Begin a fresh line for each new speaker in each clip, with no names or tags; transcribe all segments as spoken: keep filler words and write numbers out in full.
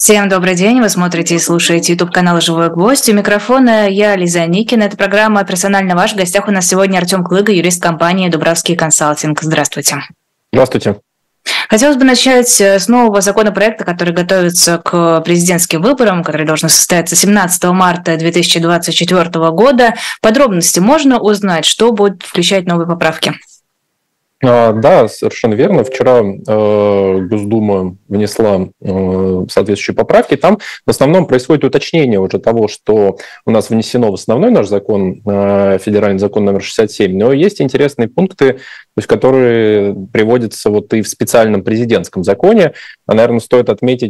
Всем добрый день, вы смотрите и слушаете YouTube-канал «Живой гвоздь». У микрофона я, Лиза Никина. Это программа «Персонально ваш». В гостях у нас сегодня Артем Клыга, юрист компании «Дубравский консалтинг». Здравствуйте.
Здравствуйте.
Хотелось бы начать с нового законопроекта, который готовится к президентским выборам, который должен состояться семнадцатого марта две тысячи двадцать четвёртого года. Подробности можно узнать, что будет включать новые поправки?
Да, совершенно верно. Вчера э, Госдума внесла э, соответствующие поправки. Там в основном происходит уточнение уже того, что у нас внесено в основной наш закон, э, федеральный закон номер шестьдесят семь, но есть интересные пункты, то есть, которые приводятся вот и в специальном президентском законе. А, наверное, стоит отметить,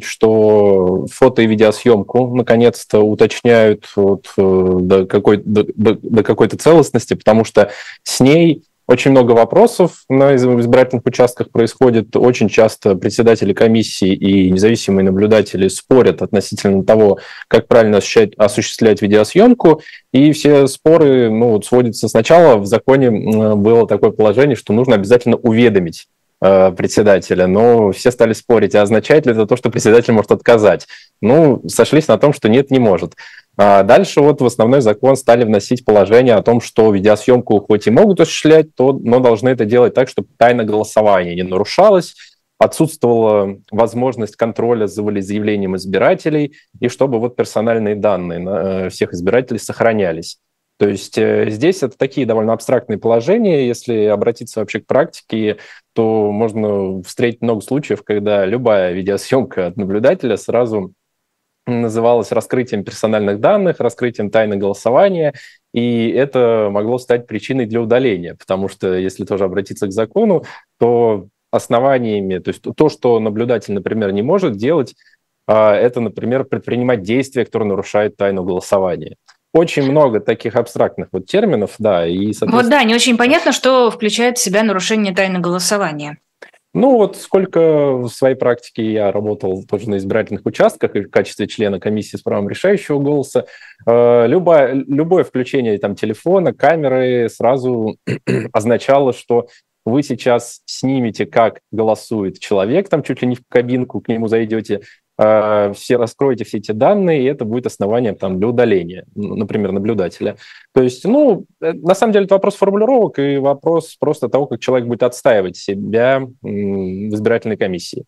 что фото- и видеосъемку наконец-то уточняют вот, э, до, какой, до, до, до какой-то целостности, потому что с ней очень много вопросов на избирательных участках происходит. Очень часто председатели комиссии и независимые наблюдатели спорят относительно того, как правильно осуществлять, осуществлять видеосъемку. И все споры ну, вот сводятся сначала. В законе было такое положение, что нужно обязательно уведомить э, председателя. Но все стали спорить, а означает ли это то, что председатель может отказать? Ну, сошлись на том, что нет, не может. А дальше вот в основной закон стали вносить положение о том, что видеосъемку хоть и могут осуществлять, то, но должны это делать так, чтобы тайна голосования не нарушалась, отсутствовала возможность контроля за волеизъявлением избирателей и чтобы вот персональные данные всех избирателей сохранялись. То есть здесь это такие довольно абстрактные положения. Если обратиться вообще к практике, то можно встретить много случаев, когда любая видеосъемка от наблюдателя сразу называлось раскрытием персональных данных, раскрытием тайны голосования, и это могло стать причиной для удаления, потому что, если тоже обратиться к закону, то основаниями, то есть то, что наблюдатель, например, не может делать, это, например, предпринимать действия, которые нарушают тайну голосования. Очень много таких абстрактных вот терминов, да, и, соответственно...
Вот да, не очень понятно, что включает в себя нарушение тайны голосования.
Ну вот сколько в своей практике я работал тоже на избирательных участках и в качестве члена комиссии с правом решающего голоса, э, любое, любое включение там, телефона, камеры сразу означало, что вы сейчас снимете, как голосует человек, там чуть ли не в кабинку к нему зайдете, э, все раскроете все эти данные, и это будет основанием там, для удаления, например, наблюдателя. То есть, ну, на самом деле это вопрос формулировок и вопрос просто того, как человек будет отстаивать себя в избирательной комиссии.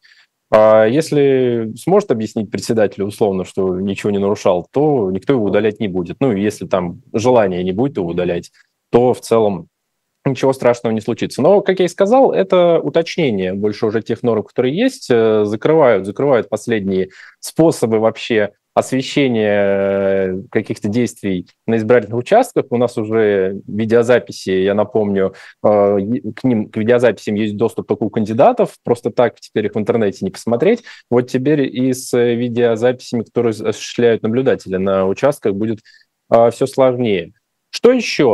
А если сможет объяснить председателю условно, что ничего не нарушал, то никто его удалять не будет. Ну, и если там желания не будет его удалять, то в целом ничего страшного не случится. Но, как я и сказал, это уточнение больше уже тех норм, которые есть, закрывают, закрывают последние способы вообще освещения каких-то действий на избирательных участках. У нас уже видеозаписи, я напомню, к ним, к видеозаписям есть доступ только у кандидатов, просто так теперь их в интернете не посмотреть. Вот теперь и с видеозаписями, которые осуществляют наблюдатели на участках, будет все сложнее. Что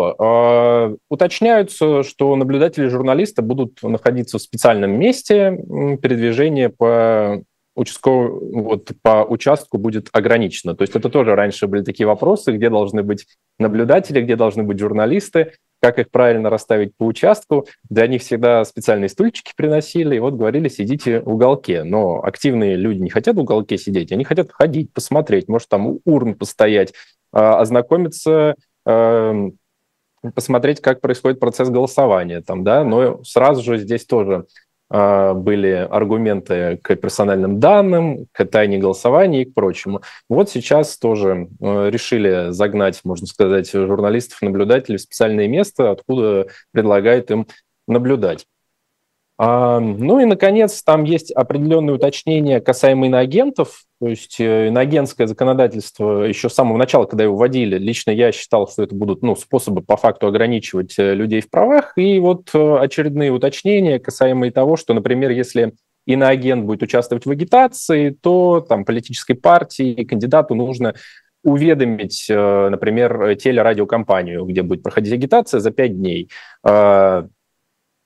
еще? Уточняются, что наблюдатели и журналисты будут находиться в специальном месте, передвижение по, участковому, вот, по участку будет ограничено. То есть это тоже раньше были такие вопросы, где должны быть наблюдатели, где должны быть журналисты, как их правильно расставить по участку. Для них всегда специальные стульчики приносили, и вот говорили, сидите в уголке. Но активные люди не хотят в уголке сидеть, они хотят ходить, посмотреть, может там у урн постоять, ознакомиться, посмотреть, как происходит процесс голосования. Там, да? Но сразу же здесь тоже э, были аргументы к персональным данным, к тайне голосования и к прочему. Вот сейчас тоже э, решили загнать, можно сказать, журналистов, наблюдателей в специальное место, откуда предлагают им наблюдать. А, ну и, наконец, там есть определенные уточнения, касаемо иноагентов. То есть иноагентское законодательство еще с самого начала, когда его вводили, лично я считал, что это будут ну, способы по факту ограничивать людей в правах. И вот очередные уточнения, касаемо того, что, например, если иноагент будет участвовать в агитации, то там, политической партии, кандидату нужно уведомить, например, телерадиокомпанию, где будет проходить агитация за пять дней.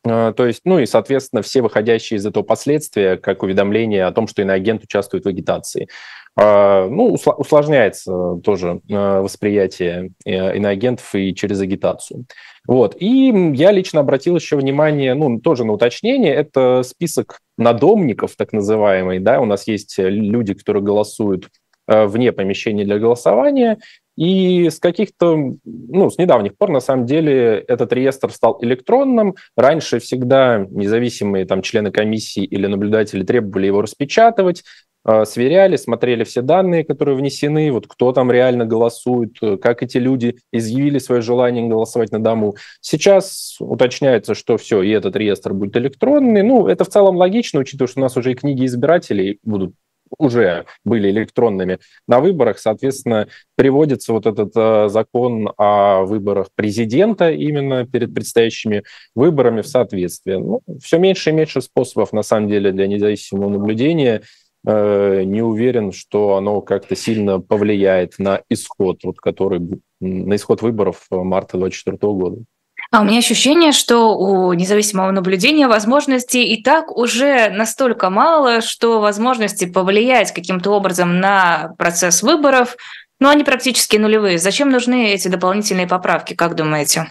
То есть, ну и, соответственно, все выходящие из этого последствия, как уведомление о том, что иноагент участвует в агитации. Ну, усложняется тоже восприятие иноагентов и через агитацию. Вот. И я лично обратил еще внимание, ну, тоже на уточнение, это список надомников, так называемый, да, у нас есть люди, которые голосуют вне помещения для голосования, и с каких-то, ну, с недавних пор, на самом деле, этот реестр стал электронным. Раньше всегда независимые там члены комиссии или наблюдатели требовали его распечатывать, сверяли, смотрели все данные, которые внесены, вот кто там реально голосует, как эти люди изъявили свое желание голосовать на дому. Сейчас уточняется, что все, и этот реестр будет электронный. Ну, это в целом логично, учитывая, что у нас уже и книги избирателей будут уже были электронными на выборах, соответственно, приводится вот этот э, закон о выборах президента именно перед предстоящими выборами в соответствие. Ну, все меньше и меньше способов, на самом деле, для независимого наблюдения. Э, не уверен, что оно как-то сильно повлияет на исход, вот, который, на исход выборов марта двадцать четвёртого года.
А у меня ощущение, что у независимого наблюдения возможностей и так уже настолько мало, что возможности повлиять каким-то образом на процесс выборов, ну, они практически нулевые. Зачем нужны эти дополнительные поправки, как думаете?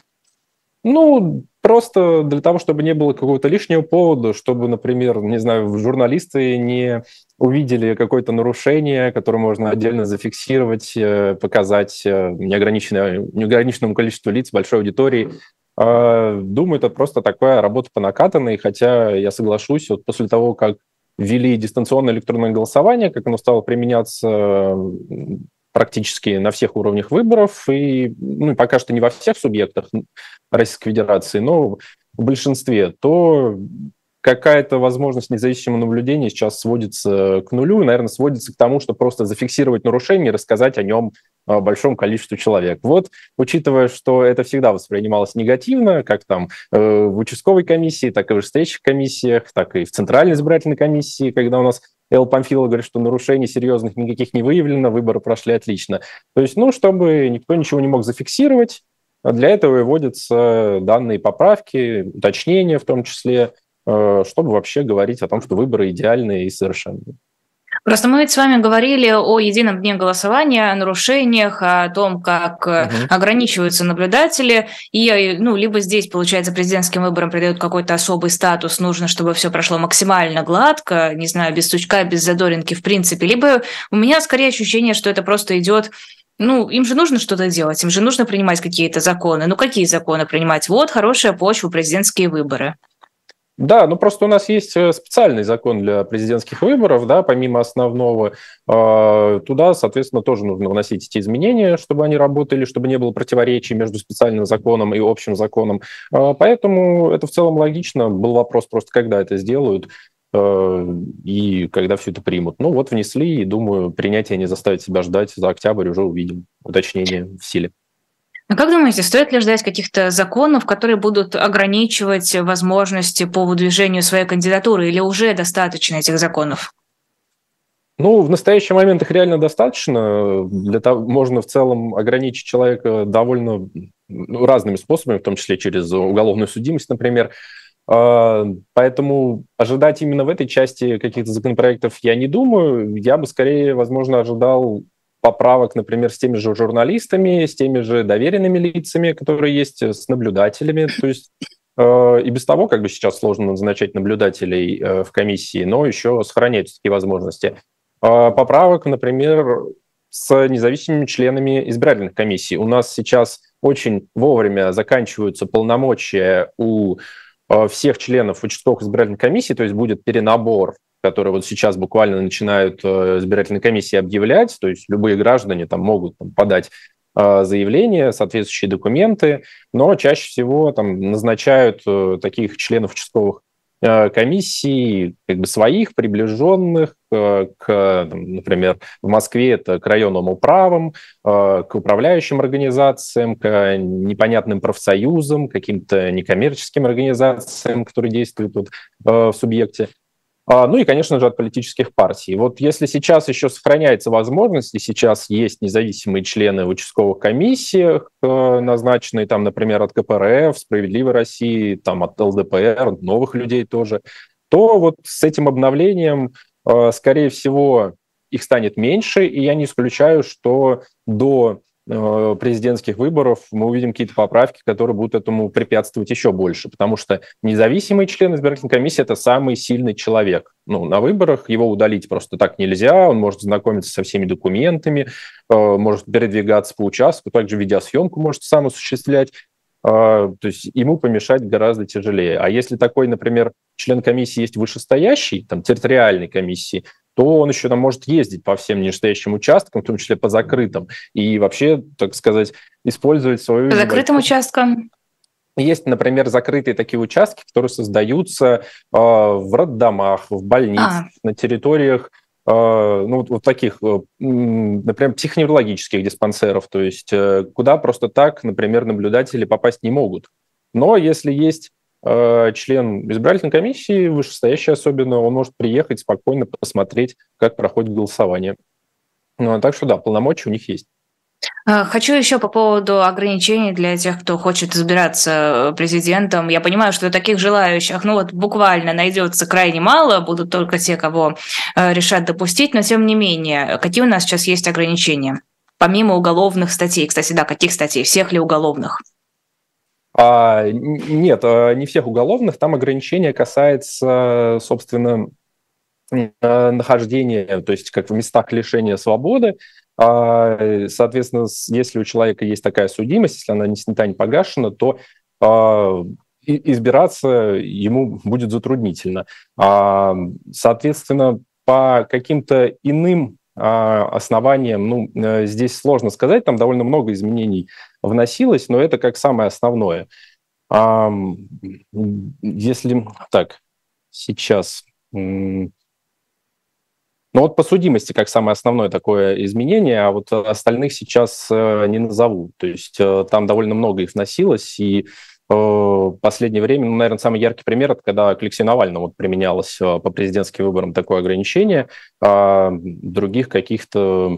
Ну, просто для того, чтобы не было какого-то лишнего повода, чтобы, например, не знаю, журналисты не увидели какое-то нарушение, которое можно отдельно зафиксировать, показать неограниченному, неограниченному количеству лиц, большой аудитории. Думаю, это просто такая работа по накатанной, хотя я соглашусь, вот после того, как ввели дистанционное электронное голосование, как оно стало применяться практически на всех уровнях выборов, и ну, пока что не во всех субъектах Российской Федерации, но в большинстве, то какая-то возможность независимого наблюдения сейчас сводится к нулю, и, наверное, сводится к тому, что просто зафиксировать нарушение и рассказать о нем большому количеству человек. Вот, учитывая, что это всегда воспринималось негативно, как там э, в участковой комиссии, так и в вышестоящих комиссиях, так и в Центральной избирательной комиссии, когда у нас Элла Памфилова говорит, что нарушений серьезных никаких не выявлено, выборы прошли отлично. То есть, ну, чтобы никто ничего не мог зафиксировать, для этого и вводятся данные поправки, уточнения в том числе, э, чтобы вообще говорить о том, что выборы идеальные и совершенные.
Просто мы ведь с вами говорили о едином дне голосования, о нарушениях, о том, как угу. ограничиваются наблюдатели. И ну, либо здесь, получается, президентским выборам придают какой-то особый статус, нужно, чтобы все прошло максимально гладко, не знаю, без сучка, без задоринки в принципе. Либо у меня скорее ощущение, что это просто идет... Ну, им же нужно что-то делать, им же нужно принимать какие-то законы. Ну, какие законы принимать? Вот хорошая почва, президентские выборы.
Да, ну просто у нас есть специальный закон для президентских выборов, да, помимо основного. Туда, соответственно, тоже нужно вносить эти изменения, чтобы они работали, чтобы не было противоречий между специальным законом и общим законом. Поэтому это в целом логично. Был вопрос просто, когда это сделают и когда все это примут. Ну вот внесли, и, думаю, принятие не заставит себя ждать. За октябрь уже увидим уточнение в силе.
А как думаете, стоит ли ждать каких-то законов, которые будут ограничивать возможности по выдвижению своей кандидатуры, или уже достаточно этих законов?
Ну, в настоящий момент их реально достаточно. Для того, можно в целом ограничить человека довольно ну, разными способами, в том числе через уголовную судимость, например. Поэтому ожидать именно в этой части каких-то законопроектов я не думаю. Я бы скорее, возможно, ожидал поправок, например, с теми же журналистами, с теми же доверенными лицами, которые есть, с наблюдателями. То есть э, и без того, как бы сейчас сложно назначать наблюдателей э, в комиссии, но еще сохраняются такие возможности. Э, поправок, например, с независимыми членами избирательных комиссий. У нас сейчас очень вовремя заканчиваются полномочия у э, всех членов участковых избирательных комиссий, то есть будет перенабор, которые вот сейчас буквально начинают э, избирательные комиссии объявлять, то есть любые граждане там могут там, подать э, заявления, соответствующие документы, но чаще всего там назначают э, таких членов участковых э, комиссий, как бы своих, приближенных э, к, там, например, в Москве это к районным управам, э, к управляющим организациям, к непонятным профсоюзам, каким-то некоммерческим организациям, которые действуют вот, э, в субъекте. Ну и, конечно же, от политических партий. Вот если сейчас еще сохраняется возможность, и сейчас есть независимые члены в участковых комиссиях, назначенные, там, например, от ка пэ эр эф, «Справедливой России», там, от эл дэ пэ эр, новых людей тоже, то вот с этим обновлением, скорее всего, их станет меньше, и я не исключаю, что до президентских выборов мы увидим какие-то поправки, которые будут этому препятствовать еще больше, потому что независимый член избирательной комиссии – это самый сильный человек. Ну, на выборах его удалить просто так нельзя, он может знакомиться со всеми документами, может передвигаться по участку, также видеосъемку может сам осуществлять, то есть ему помешать гораздо тяжелее. А если такой, например, член комиссии есть вышестоящий, там, территориальной комиссии, то он еще там может ездить по всем нижестоящим участкам, в том числе по закрытым, и вообще, так сказать, использовать свою...
По закрытым участкам?
Есть, например, закрытые такие участки, которые создаются э, в роддомах, в больницах, а. на территориях, э, ну, вот, вот таких, э, например, психоневрологических диспансеров, то есть э, куда просто так, например, наблюдатели попасть не могут. Но если есть член избирательной комиссии, вышестоящий особенно, он может приехать спокойно посмотреть, как проходит голосование. Ну, так что да, полномочия у них есть.
Хочу еще по поводу ограничений для тех, кто хочет избираться президентом. Я понимаю, что таких желающих, ну вот буквально найдется крайне мало, будут только те, кого решат допустить, но тем не менее, какие у нас сейчас есть ограничения? Помимо уголовных статей. Кстати, да, каких статей? Всех ли уголовных?
А, нет, не всех уголовных. Там ограничение касается, собственно, нахождения, то есть как в местах лишения свободы. Соответственно, если у человека есть такая судимость, если она не снята, не погашена, то избираться ему будет затруднительно. Соответственно, по каким-то иным основаниям, ну, здесь сложно сказать, там довольно много изменений вносилось, но это как самое основное. Если так, сейчас... Ну вот по судимости как самое основное такое изменение, а вот остальных сейчас не назову. То есть там довольно много их вносилось, и в последнее время, ну, наверное, самый яркий пример, это когда к Алексею Навальному вот применялось по президентским выборам такое ограничение, а других каких-то,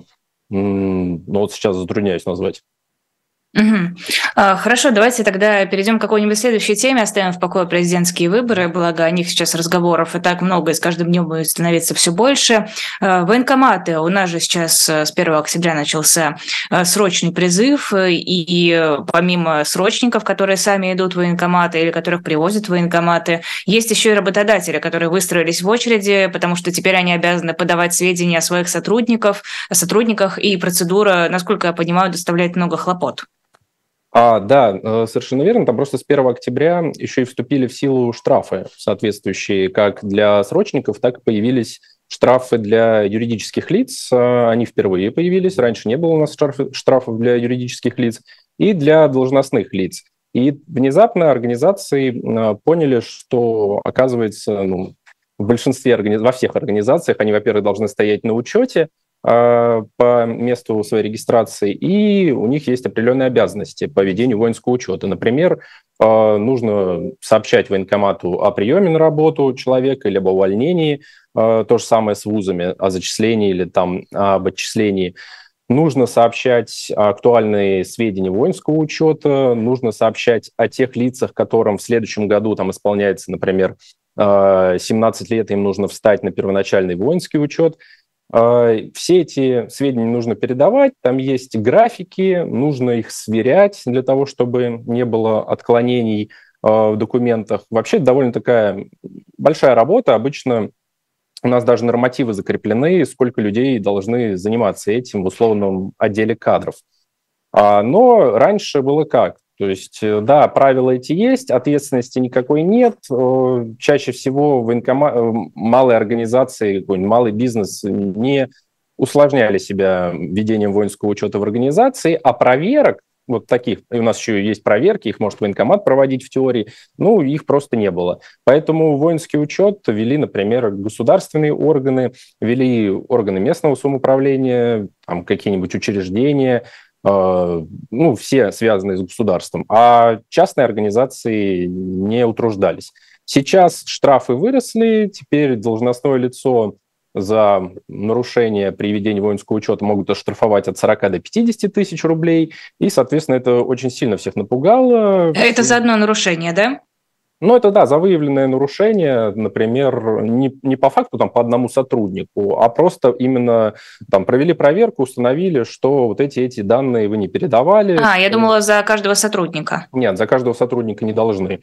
ну вот сейчас затрудняюсь назвать.
Угу. Хорошо, давайте тогда перейдем к какой-нибудь следующей теме, оставим в покое президентские выборы, благо о них сейчас разговоров и так много, и с каждым днем будет становиться все больше. Военкоматы. У нас же сейчас с первого октября начался срочный призыв, и помимо срочников, которые сами идут в военкоматы или которых привозят в военкоматы, есть еще и работодатели, которые выстроились в очереди, потому что теперь они обязаны подавать сведения о своих сотрудниках, о сотрудниках, и процедура, насколько я понимаю, доставляет много хлопот.
А, да, совершенно верно. Там просто с первого октября еще и вступили в силу штрафы, соответствующие как для срочников, так и появились штрафы для юридических лиц. Они впервые появились. Раньше не было у нас штрафов для юридических лиц и для должностных лиц. И внезапно организации поняли, что, оказывается, ну, в большинстве, во всех организациях они, во-первых, должны стоять на учете по месту своей регистрации, и у них есть определенные обязанности по ведению воинского учета. Например, нужно сообщать военкомату о приеме на работу человека или об увольнении, то же самое с вузами, о зачислении или там об отчислении. Нужно сообщать актуальные сведения воинского учета, нужно сообщать о тех лицах, которым в следующем году там исполняется, например, семнадцать лет, им нужно встать на первоначальный воинский учет. Все эти сведения нужно передавать, там есть графики, нужно их сверять для того, чтобы не было отклонений в документах. Вообще довольно такая большая работа. Обычно у нас даже нормативы закреплены, сколько людей должны заниматься этим в условном отделе кадров. Но раньше было как? То есть, да, правила эти есть, ответственности никакой нет. Чаще всего военкома... малые организации, малый бизнес не усложняли себя ведением воинского учета в организации, а проверок, вот таких, и у нас еще есть проверки, их может военкомат проводить в теории, ну, их просто не было. Поэтому воинский учет вели, например, государственные органы, вели органы местного самоуправления, там, какие-нибудь учреждения, ну, все связанные с государством, а частные организации не утруждались. Сейчас штрафы выросли, теперь должностное лицо за нарушение при ведении воинского учета могут оштрафовать от сорока до пятидесяти тысяч рублей, и, соответственно, это очень сильно всех напугало.
Это за одно нарушение, да?
Ну, это да, за выявленное нарушение, например, не, не по факту там, по одному сотруднику, а просто именно там провели проверку, установили, что вот эти, эти данные вы не передавали.
А, я думала, за каждого сотрудника.
Нет, за каждого сотрудника не должны.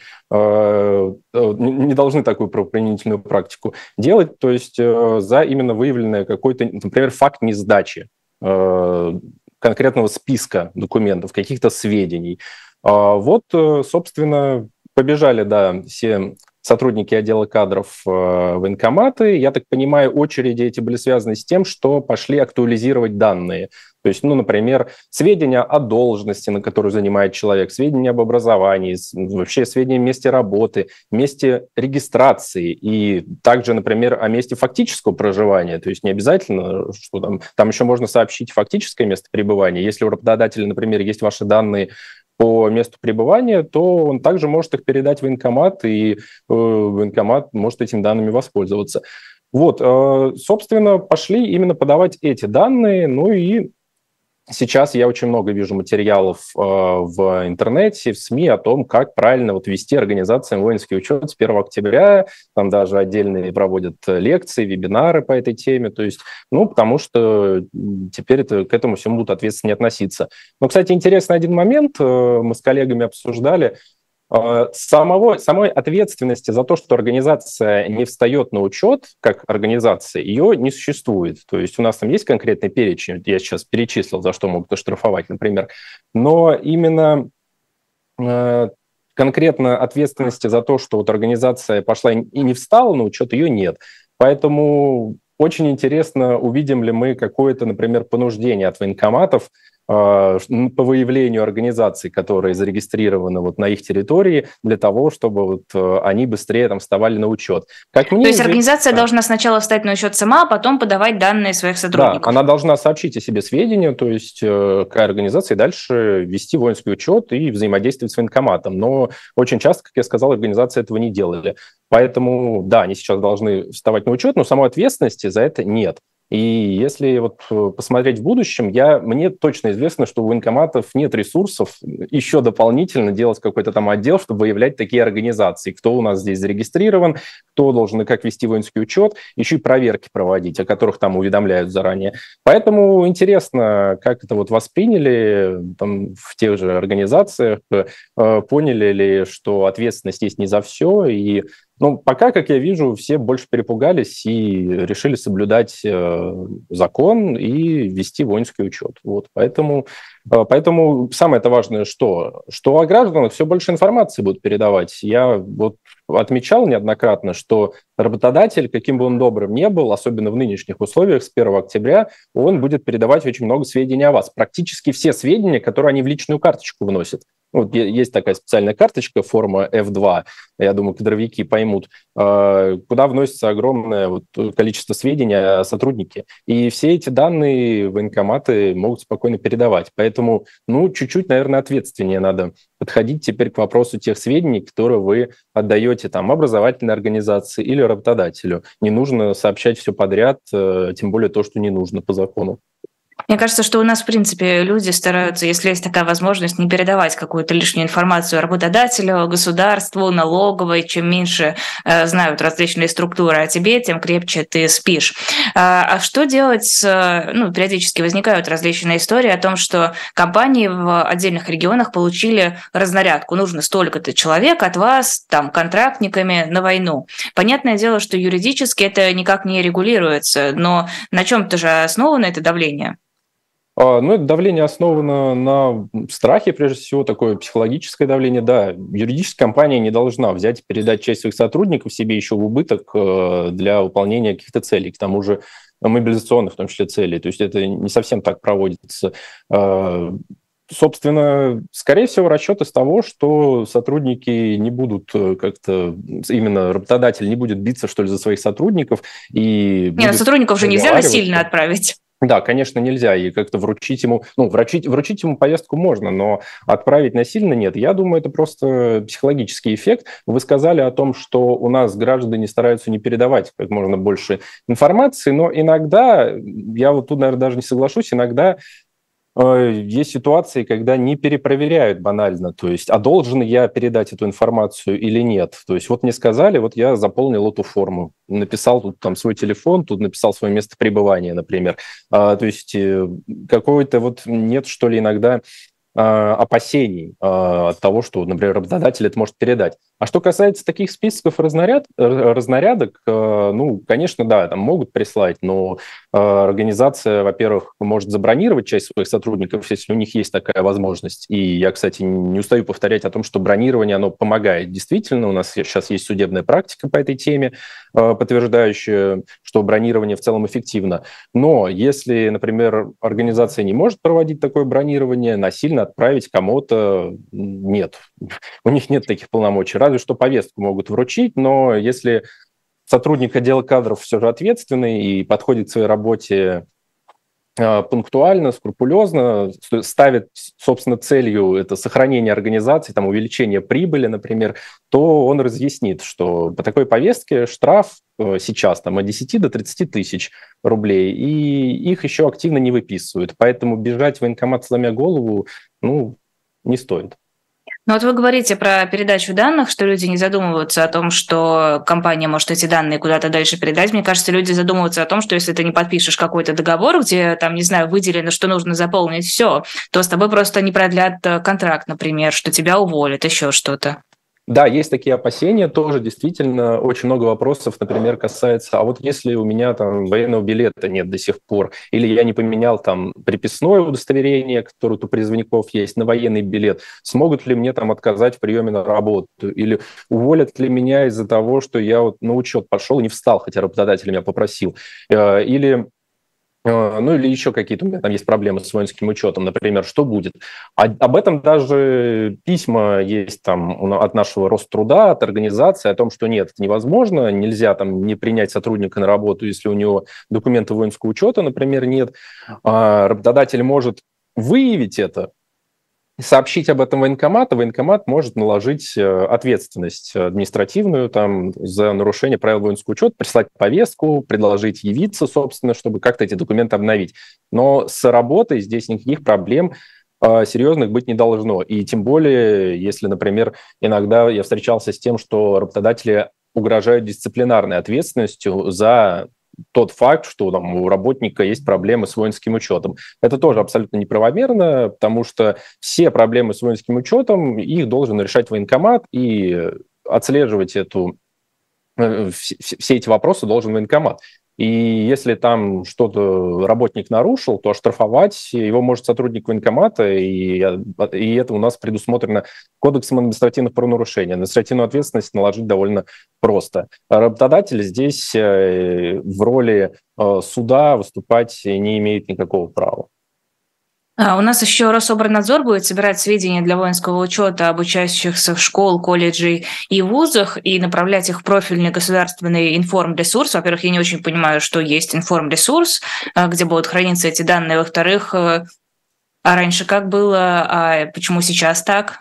Не должны такую правоприменительную практику делать, то есть за именно выявленное какой-то, например, факт несдачи конкретного списка документов, каких-то сведений. Вот, собственно, побежали, да, все сотрудники отдела кадров в военкоматы. Я так понимаю, очереди эти были связаны с тем, что пошли актуализировать данные. То есть, ну, например, сведения о должности, на которую занимает человек, сведения об образовании, вообще сведения о месте работы, месте регистрации и также, например, о месте фактического проживания. То есть не обязательно, что там, там еще можно сообщить фактическое место пребывания. Если у работодателя, например, есть ваши данные по месту пребывания, то он также может их передать в военкомат, и э, военкомат может этими данными воспользоваться. Вот, э, собственно, пошли именно подавать эти данные, ну и сейчас я очень много вижу материалов э, в интернете, в СМИ о том, как правильно вот вести организациям воинский учет с первого октября. Там даже отдельные проводят лекции, вебинары по этой теме. То есть, ну, потому что теперь это, к этому всему будут ответственно относиться. Но, кстати, интересный один момент э, мы с коллегами обсуждали. Самого, самой ответственности за то, что организация не встает на учет как организация, ее не существует. То есть у нас там есть конкретный перечень, я сейчас перечислил, за что могут оштрафовать, например, но именно э, конкретно ответственности за то, что вот организация пошла и не встала на учет, ее нет. Поэтому очень интересно, увидим ли мы какое-то, например, понуждение от военкоматов по выявлению организаций, которые зарегистрированы вот на их территории, для того, чтобы вот они быстрее там вставали на учет. Как мне
То есть
известно,
организация должна сначала встать на учет сама, а потом подавать данные своих сотрудников?
Да, она должна сообщить о себе сведения, то есть к организации дальше вести воинский учет и взаимодействовать с военкоматом. Но очень часто, как я сказал, организации этого не делали. Поэтому, да, они сейчас должны вставать на учет, но самой ответственности за это нет. И если вот посмотреть в будущем, я, мне точно известно, что у военкоматов нет ресурсов еще дополнительно делать какой-то там отдел, чтобы выявлять такие организации, кто у нас здесь зарегистрирован, кто должен и как вести воинский учет, еще и проверки проводить, о которых там уведомляют заранее. Поэтому интересно, как это вот восприняли там, в тех же организациях, поняли ли, что ответственность есть не за все, и ну, пока, как я вижу, все больше перепугались и решили соблюдать э, закон и вести воинский учет. Вот, поэтому, э, поэтому самое это важное, что, что о гражданах все больше информации будут передавать. Я вот отмечал неоднократно, что работодатель, каким бы он добрым ни был, особенно в нынешних условиях с первого октября, он будет передавать очень много сведений о вас. Практически все сведения, которые они в личную карточку вносят. Вот есть такая специальная карточка, форма эф два, я думаю, кадровики поймут, куда вносится огромное вот количество сведений о сотруднике. И все эти данные военкоматы могут спокойно передавать. Поэтому, ну, чуть-чуть, наверное, ответственнее надо подходить теперь к вопросу тех сведений, которые вы отдаете там образовательной организации или работодателю. Не нужно сообщать все подряд, тем более то, что не нужно по закону.
Мне кажется, что у нас, в принципе, люди стараются, если есть такая возможность, не передавать какую-то лишнюю информацию работодателю, государству, налоговой. Чем меньше э, знают различные структуры о тебе, тем крепче ты спишь. А, а что делать с... Ну, периодически возникают различные истории о том, что компании в отдельных регионах получили разнарядку. Нужно столько-то человек от вас, там, контрактниками на войну. Понятное дело, что юридически это никак не регулируется, но на чем-то же основано это давление?
Ну, это давление основано на страхе, прежде всего, такое психологическое давление. Да, юридическая компания не должна взять и передать часть своих сотрудников себе еще в убыток для выполнения каких-то целей, к тому же мобилизационных, в том числе, целей. То есть это не совсем так проводится. Собственно, скорее всего, расчет из того, что сотрудники не будут как-то, именно работодатель не будет биться, что ли, за своих сотрудников. И
не, на сотрудников же нельзя насильно отправить.
Да, конечно, нельзя и как-то вручить ему, ну, вручить, вручить ему повестку можно, но отправить насильно нет. Я думаю, это просто психологический эффект. Вы сказали о том, что у нас граждане стараются не передавать как можно больше информации, но иногда, я вот тут, наверное, даже не соглашусь, иногда есть ситуации, когда не перепроверяют банально, то есть, а должен я передать эту информацию или нет. То есть вот мне сказали, вот я заполнил эту форму, написал тут там свой телефон, тут написал свое место пребывания, например. А, то есть э, какой-то вот нет, что ли, иногда а, опасений а, от того, что, например, работодатель это может передать. А что касается таких списков разнаряд, разнарядок, а, ну, конечно, да, там могут прислать, но а, организация, во-первых, может забронировать часть своих сотрудников, если у них есть такая возможность. И я, кстати, не устаю повторять о том, что бронирование, оно помогает. Действительно, у нас сейчас есть судебная практика по этой теме, а, подтверждающая, что бронирование в целом эффективно. Но если, например, организация не может проводить такое бронирование, насильно отправить кому-то нет. У них нет таких полномочий. Разве что повестку могут вручить, но если сотрудник отдела кадров все же ответственный и подходит к своей работе пунктуально, скрупулезно, ставит, собственно, целью это сохранение организации, там, увеличение прибыли, например, то он разъяснит, что по такой повестке штраф сейчас там, от десяти до тридцати тысяч рублей, и их еще активно не выписывают. Поэтому бежать в военкомат, сломя голову, ну, не стоит.
Ну вот вы говорите про передачу данных, что люди не задумываются о том, что компания может эти данные куда-то дальше передать. Мне кажется, люди задумываются о том, что если ты не подпишешь какой-то договор, где там, не знаю, выделено, что нужно заполнить все, то с тобой просто не продлят контракт, например, что тебя уволят, еще что-то.
Да, есть такие опасения, тоже действительно очень много вопросов, например, касается, а вот если у меня там военного билета нет до сих пор, или я не поменял там приписное удостоверение, которое у призывников есть, на военный билет, смогут ли мне там отказать в приеме на работу, или уволят ли меня из-за того, что я вот на учет пошел, не встал, хотя работодатель меня попросил, или... Ну или еще какие-то у меня там есть проблемы с воинским учетом, например, что будет. А, об этом даже письма есть там от нашего Роструда, от организации, о том, что нет, это невозможно, нельзя там не принять сотрудника на работу, если у него документы воинского учета, например, нет. А работодатель может выявить это, сообщить об этом военкомату, военкомат может наложить ответственность административную там, за нарушение правил воинского учета, прислать повестку, предложить явиться, собственно, чтобы как-то эти документы обновить. Но с работой здесь никаких проблем серьезных быть не должно. И тем более, если, например, иногда я встречался с тем, что работодатели угрожают дисциплинарной ответственностью за тот факт, что там, у работника есть проблемы с воинским учетом. Это тоже абсолютно неправомерно, потому что все проблемы с воинским учетом, их должен решать военкомат, и отслеживать эту, все эти вопросы должен военкомат. И если там что-то работник нарушил, то оштрафовать его может сотрудник военкомата, и, и это у нас предусмотрено Кодексом административных правонарушений. Административную ответственность наложить довольно просто. А работодатель здесь в роли суда выступать не имеет никакого права.
А у нас еще Рособорнадзор будет собирать сведения для воинского учета об учащихся в школ, колледжей и вузах и направлять их в профильный государственный информресурс. Во-первых, я не очень понимаю, что есть информресурс, где будут храниться эти данные. Во-вторых, а раньше как было, а почему сейчас так?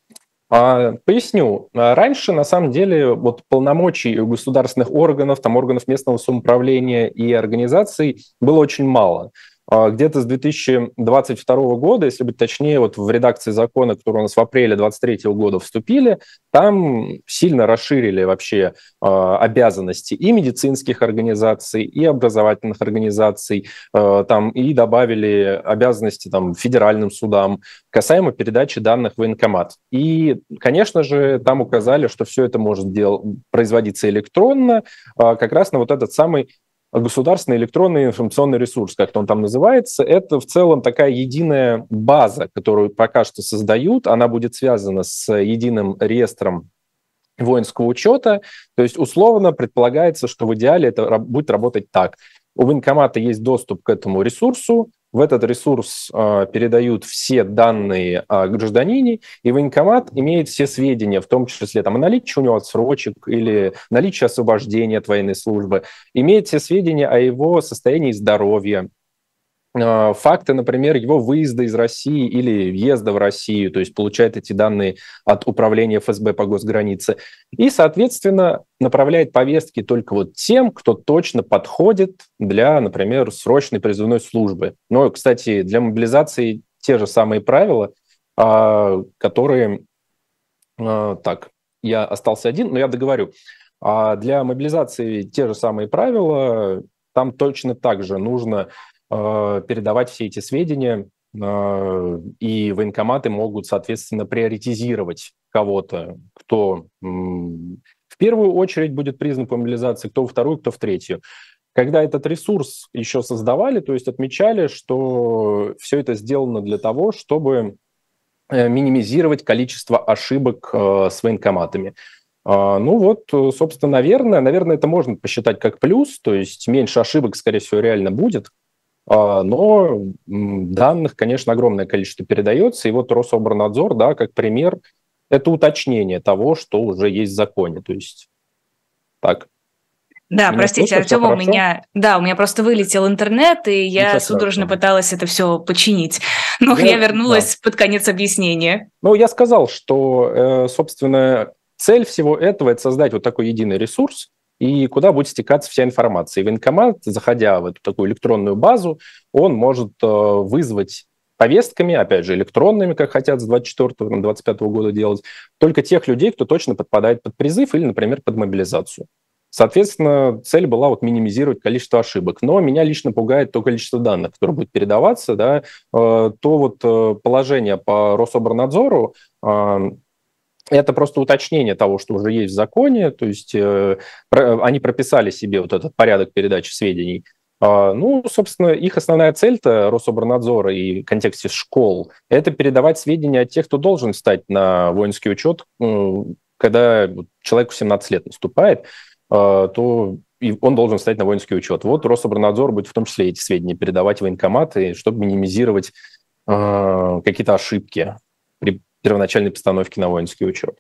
Поясню. Раньше, на самом деле, вот полномочий у государственных органов, там, органов местного самоуправления и организаций было очень мало. Где-то с две тысячи двадцать второго года, если быть точнее, вот в редакции закона, который у нас в апреле двадцать третьего года вступили, там сильно расширили вообще э, обязанности и медицинских организаций, и образовательных организаций, э, там, и добавили обязанности там, федеральным судам касаемо передачи данных в военкомат. И, конечно же, там указали, что все это может дел- производиться электронно, э, как раз на вот этот самый государственный электронный информационный ресурс, как он там называется, это в целом такая единая база, которую пока что создают. Она будет связана с единым реестром воинского учета. То есть условно предполагается, что в идеале это будет работать так. У военкомата есть доступ к этому ресурсу, в этот ресурс э, передают все данные о гражданине, и военкомат имеет все сведения, в том числе там, о наличии у него отсрочек или наличии освобождения от военной службы, имеет все сведения о его состоянии здоровья, факты, например, его выезда из России или въезда в Россию, то есть получает эти данные от управления эф эс бэ по госгранице, и, соответственно, направляет повестки только вот тем, кто точно подходит для, например, срочной призывной службы. Но, кстати, для мобилизации те же самые правила, которые... Так, я остался один, но я договорю. Для мобилизации те же самые правила, там точно так же нужно передавать все эти сведения, и военкоматы могут, соответственно, приоритизировать кого-то, кто в первую очередь будет признан по мобилизации, кто во вторую, кто в третью. Когда этот ресурс еще создавали, то есть отмечали, что все это сделано для того, чтобы минимизировать количество ошибок с военкоматами. Ну вот, собственно, наверное, наверное, это можно посчитать как плюс, то есть меньше ошибок, скорее всего, реально будет. Но данных, конечно, огромное количество передается. И вот Рособорнадзор, да, как пример, это уточнение того, что уже есть в законе. То есть так.
Да, меня простите, Артем, у меня, да, у меня просто вылетел интернет, и я Ничего судорожно страшного. Пыталась это все починить. Но я, я вернулась да. под конец объяснения.
Ну, я сказал, что, собственно, цель всего этого – это создать вот такой единый ресурс, и куда будет стекаться вся информация. И военкомат, заходя в эту такую электронную базу, он может вызвать повестками, опять же, электронными, как хотят с двадцать четвёртого на двадцать пятого года делать, только тех людей, кто точно подпадает под призыв или, например, под мобилизацию. Соответственно, цель была вот минимизировать количество ошибок. Но меня лично пугает то количество данных, которое будет передаваться, да, то вот положение по Рособорнадзору, это просто уточнение того, что уже есть в законе, то есть э, про, они прописали себе вот этот порядок передачи сведений. А, ну, собственно, их основная цель-то Рособорнадзора и в контексте школ – это передавать сведения от тех, кто должен встать на воинский учет, э, когда человеку семнадцать лет наступает, э, то и он должен встать на воинский учет. Вот Рособорнадзор будет в том числе эти сведения передавать в военкоматы, чтобы минимизировать э, какие-то ошибки при первоначальной постановки на воинский учет.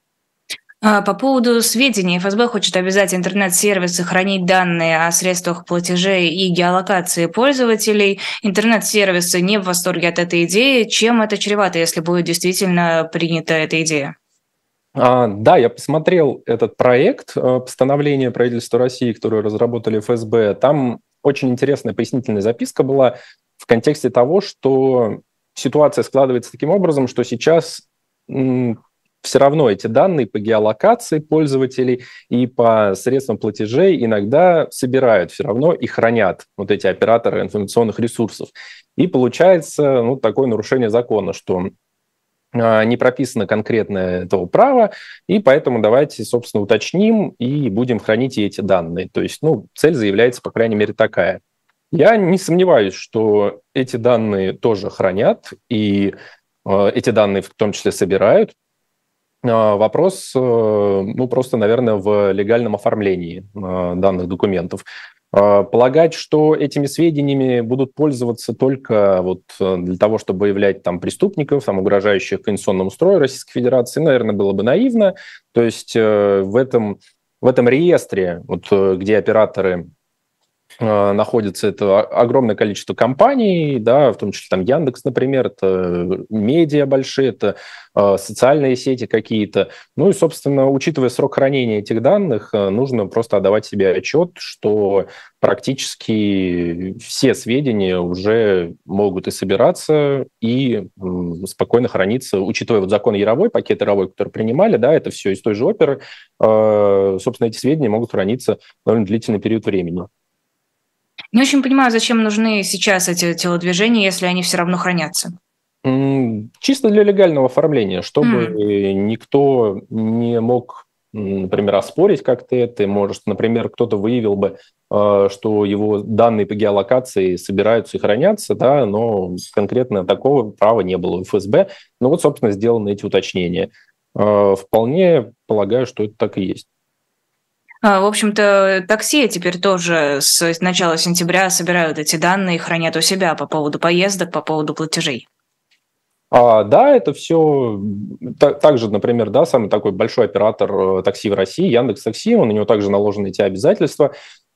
По поводу сведений, эф эс бэ хочет обязать интернет-сервисы хранить данные о средствах платежей и геолокации пользователей. Интернет-сервисы не в восторге от этой идеи. Чем это чревато, если будет действительно принята эта идея?
А, да, я посмотрел этот проект постановления правительства России, которое разработали эф эс бэ. Там очень интересная пояснительная записка была в контексте того, что ситуация складывается таким образом, что сейчас все равно эти данные по геолокации пользователей и по средствам платежей иногда собирают все равно и хранят вот эти операторы информационных ресурсов. И получается ну, такое нарушение закона, что не прописано конкретное этого права, и поэтому давайте, собственно, уточним и будем хранить и эти данные. То есть, ну, цель заявляется, по крайней мере, такая. Я не сомневаюсь, что эти данные тоже хранят, и э, эти данные в том числе собирают. Э, вопрос, э, ну, просто, наверное, в легальном оформлении э, данных документов. Полагать, что этими сведениями будут пользоваться только вот для того, чтобы выявлять там преступников, там, угрожающих конституционному строю Российской Федерации, наверное, было бы наивно. То есть в этом, в этом реестре, вот, где операторы находится это огромное количество компаний, да, в том числе там Яндекс, например, это медиа большие, это э, социальные сети какие-то. Ну и, собственно, учитывая срок хранения этих данных, нужно просто отдавать себе отчет, что практически все сведения уже могут и собираться, и э, спокойно храниться, учитывая вот закон Яровой, пакет Яровой, который принимали, да, это все из той же оперы, э, собственно, эти сведения могут храниться довольно длительный период времени.
Не очень понимаю, зачем нужны сейчас эти телодвижения, если они все равно хранятся.
Чисто для легального оформления, чтобы mm. никто не мог, например, оспорить как-то это. Может, например, кто-то выявил бы, что его данные по геолокации собираются и хранятся, да, но конкретно такого права не было у эф эс бэ. Ну вот, собственно, сделаны эти уточнения. Вполне полагаю, что это так и есть.
В общем-то, такси теперь тоже с начала сентября собирают эти данные и хранят у себя по поводу поездок, по поводу платежей.
А, да, это все также, например, да, самый такой большой оператор такси в России, Яндекс.Такси, у него также наложены эти обязательства.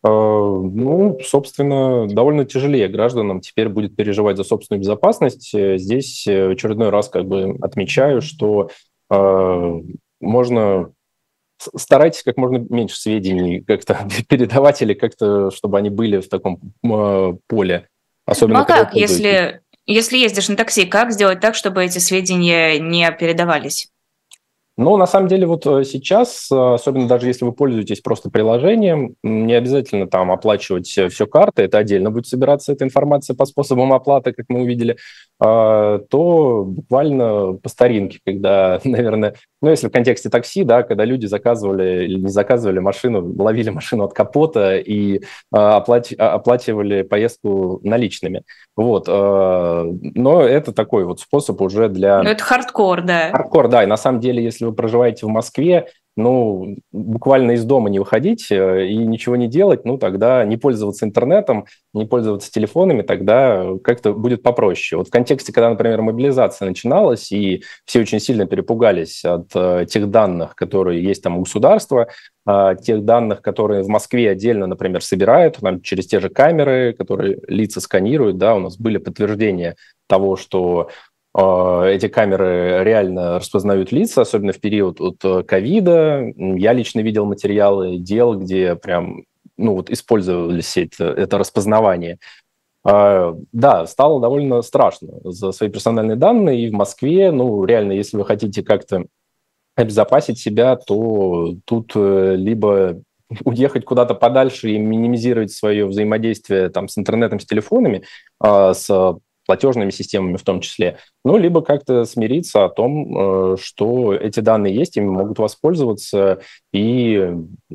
Ну, собственно, довольно тяжелее гражданам теперь будет переживать за собственную безопасность. Здесь в очередной раз как бы отмечаю, что э, можно старайтесь как можно меньше сведений как-то передавать или как-то, чтобы они были в таком э, поле, особенно
Ну а
когда вы
как,
пользуетесь.
если, если ездишь на такси, как сделать так, чтобы эти сведения не передавались?
Ну, на самом деле, вот э, сейчас, э, особенно даже если вы пользуетесь просто приложением, м, не обязательно там оплачивать все карты, это отдельно будет собираться эта информация по способам оплаты, как мы увидели, а, то буквально по старинке, когда, наверное, ну, если в контексте такси, да, когда люди заказывали или не заказывали машину, ловили машину от капота и а, оплати- а, оплачивали поездку наличными. Вот. э, Но это такой вот способ уже
Ну,
для
это хардкор, да.
Хардкор, да, и на самом деле, если вы проживаете в Москве, ну, буквально из дома не выходить э, и ничего не делать, ну, тогда не пользоваться интернетом, не пользоваться телефонами, тогда как-то будет попроще. Вот в контексте, когда, например, мобилизация начиналась, и все очень сильно перепугались от э, тех данных, которые есть там у государства, э, тех данных, которые в Москве отдельно, например, собирают, там, через те же камеры, которые лица сканируют, да, у нас были подтверждения того, что эти камеры реально распознают лица, особенно в период от ковида. Я лично видел материалы дел, где прям ну, вот использовались это, это распознавание. Да, стало довольно страшно за свои персональные данные. И в Москве, ну, реально, если вы хотите как-то обезопасить себя, то тут либо уехать куда-то подальше и минимизировать свое взаимодействие там, с интернетом, с телефонами, с платежными системами в том числе, ну, либо как-то смириться о том, что эти данные есть, ими могут воспользоваться и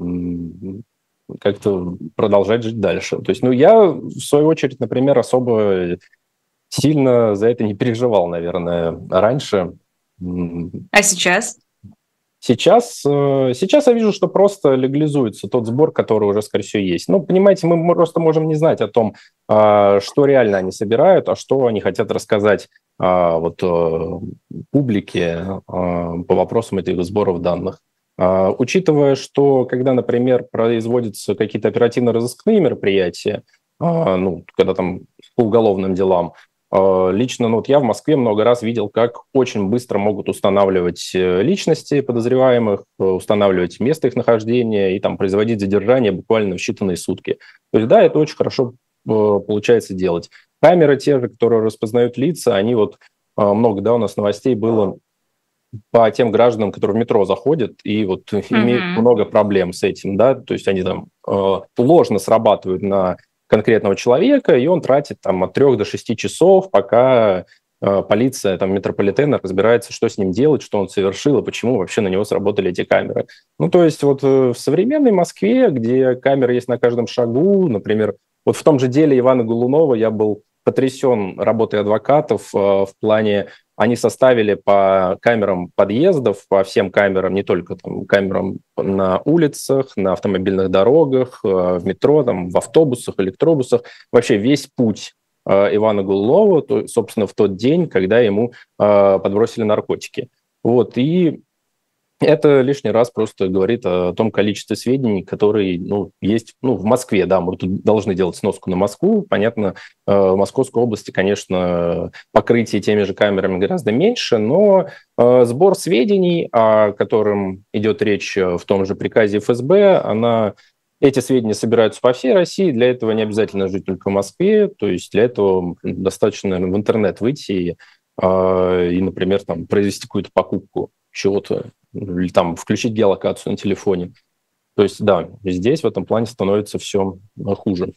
как-то продолжать жить дальше. То есть, ну, я, в свою очередь, например, особо сильно за это не переживал, наверное, раньше.
А сейчас?
Сейчас, сейчас я вижу, что просто легализуется тот сбор, который уже, скорее всего, есть. Ну, понимаете, мы просто можем не знать о том, что реально они собирают, а что они хотят рассказать вот, публике по вопросам этих сборов данных. Учитывая, что когда, например, производятся какие-то оперативно-розыскные мероприятия, ну, когда там по уголовным делам, лично ну, вот я в Москве много раз видел, как очень быстро могут устанавливать личности подозреваемых, устанавливать место их нахождения и там производить задержание буквально в считанные сутки. То есть да, это очень хорошо получается делать. Камеры те же, которые распознают лица, они вот много, да, у нас новостей было по тем гражданам, которые в метро заходят и вот mm-hmm. имеют много проблем с этим, да, то есть они там ложно срабатывают на конкретного человека, и он тратит там от трех до шести часов, пока э, полиция там, метрополитена разбирается, что с ним делать, что он совершил, и почему вообще на него сработали эти камеры. Ну, то есть вот э, в современной Москве, где камеры есть на каждом шагу, например, вот в том же деле Ивана Голунова я был потрясен работой адвокатов э, в плане, они составили по камерам подъездов, по всем камерам, не только там, камерам на улицах, на автомобильных дорогах, э, в метро, там, в автобусах, электробусах, вообще весь путь э, Ивана Голунова, то, собственно, в тот день, когда ему э, подбросили наркотики. Вот, и это лишний раз просто говорит о том количестве сведений, которые ну, есть ну, в Москве. Да, мы тут должны делать сноску на Москву. Понятно, в Московской области, конечно, покрытие теми же камерами гораздо меньше, но сбор сведений, о котором идет речь в том же приказе эф эс бэ, она... Эти сведения собираются по всей России, для этого не обязательно жить только в Москве, то есть для этого достаточно в интернет выйти и, и например, там, произвести какую-то покупку чего-то, или там включить геолокацию на телефоне. То есть, да, здесь в этом плане становится все хуже.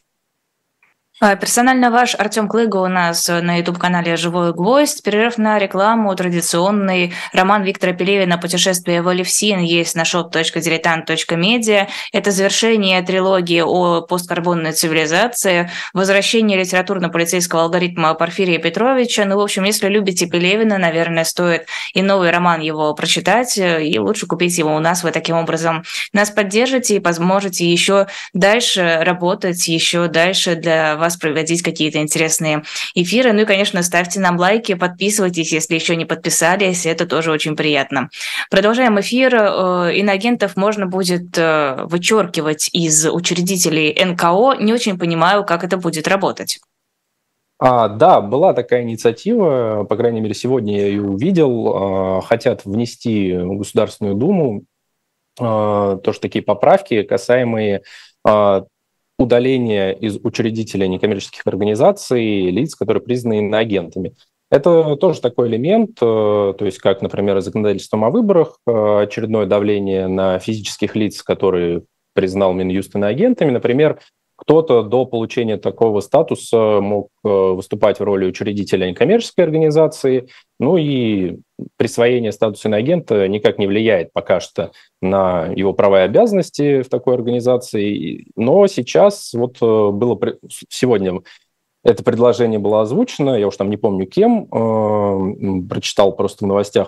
Персонально ваш Артем Клыга у нас на YouTube-канале «Живой гвоздь». Перерыв на рекламу, традиционный роман Виктора Пелевина «Путешествие в Олевсин» есть на шоп точка дилетант точка медиа. Это завершение трилогии о посткарбонной цивилизации, возвращение литературно-полицейского алгоритма Порфирия Петровича. Ну, в общем, если любите Пелевина, наверное, стоит и новый роман его прочитать, и лучше купить его у нас. Вы таким образом нас поддержите и поможете еще дальше работать, еще дальше для вас вас проводить какие-то интересные эфиры. Ну и, конечно, ставьте нам лайки, подписывайтесь, если еще не подписались, это тоже очень приятно. Продолжаем эфир. Иноагентов можно будет вычеркивать из учредителей эн ка о. Не очень понимаю, как это будет работать.
А, да, была такая инициатива, по крайней мере, сегодня я ее увидел. Хотят внести в Государственную Думу тоже такие поправки, касаемые удаления из учредителей некоммерческих организаций лиц, которые признаны иноагентами. Это тоже такой элемент, то есть как, например, законодательством о выборах, очередное давление на физических лиц, которые признал Минюст иноагентами. Например, кто-то до получения такого статуса мог выступать в роли учредителя некоммерческой организации, ну и присвоение статуса иноагента никак не влияет пока что на его права и обязанности в такой организации. Но сейчас, вот было сегодня это предложение было озвучено, я уж там не помню кем, прочитал просто в новостях,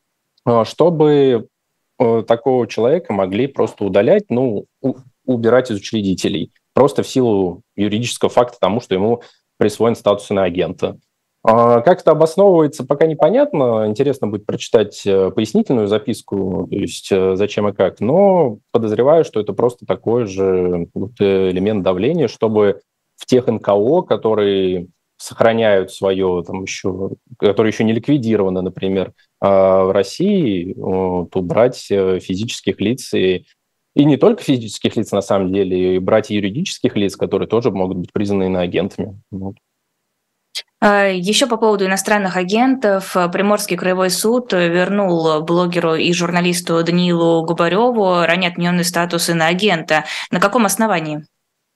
чтобы такого человека могли просто удалять, ну, убирать из учредителей. Просто в силу юридического факта тому, что ему присвоен статус иноагента. Как это обосновывается, пока непонятно. Интересно будет прочитать пояснительную записку, то есть зачем и как. Но подозреваю, что это просто такой же элемент давления, чтобы в тех эн ка о, которые сохраняют свое, там еще, которые еще не ликвидированы, например, в России, то брать физических лиц и И не только физических лиц, на самом деле, и брать юридических лиц, которые тоже могут быть признаны иноагентами. Вот.
Еще по поводу иностранных агентов. Приморский краевой суд вернул блогеру и журналисту Даниилу Губареву ранее отмененный статус иноагента. На каком основании?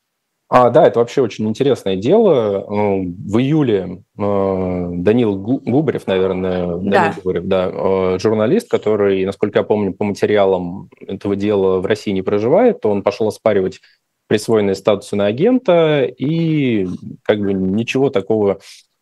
А, да, это вообще очень интересное дело. В июле Даниил Губарев, наверное,
Да.
Даниил Губарев, да, журналист, который, насколько я помню, по материалам этого дела в России не проживает, он пошел оспаривать присвоенный статус иноагента, и как бы ничего такого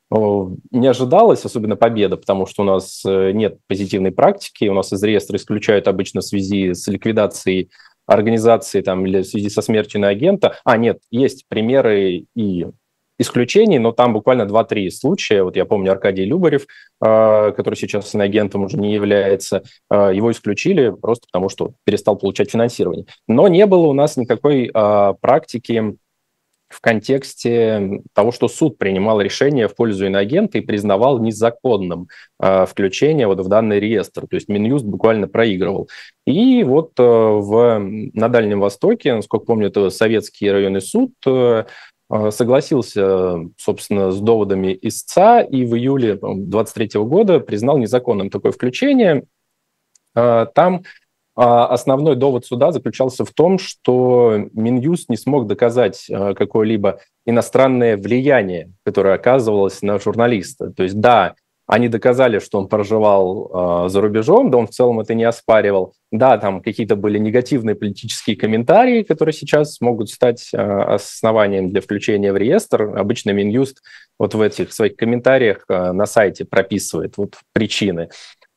не ожидалось, особенно победа, потому что у нас нет позитивной практики, у нас из реестра исключают обычно в связи с ликвидацией организации там, или в связи со смертью иноагента. А, нет, есть примеры и исключений, но там буквально два-три случая. Вот я помню Аркадий Любарев, который сейчас иноагентом уже не является, его исключили просто потому, что перестал получать финансирование. Но не было у нас никакой практики в контексте того, что суд принимал решение в пользу иноагента и признавал незаконным э, включение вот в данный реестр. То есть Минюст буквально проигрывал. И вот э, в, на Дальнем Востоке, насколько помню, это советский районный суд, э, согласился, собственно, с доводами истца и в июле двадцать третьего года признал незаконным такое включение. Э, там основной довод суда заключался в том, что Минюст не смог доказать какое-либо иностранное влияние, которое оказывалось на журналиста. То есть, да, они доказали, что он проживал за рубежом, да, он в целом это не оспаривал. Да, там какие-то были негативные политические комментарии, которые сейчас могут стать основанием для включения в реестр. Обычно Минюст вот в этих своих комментариях на сайте прописывает вот причины.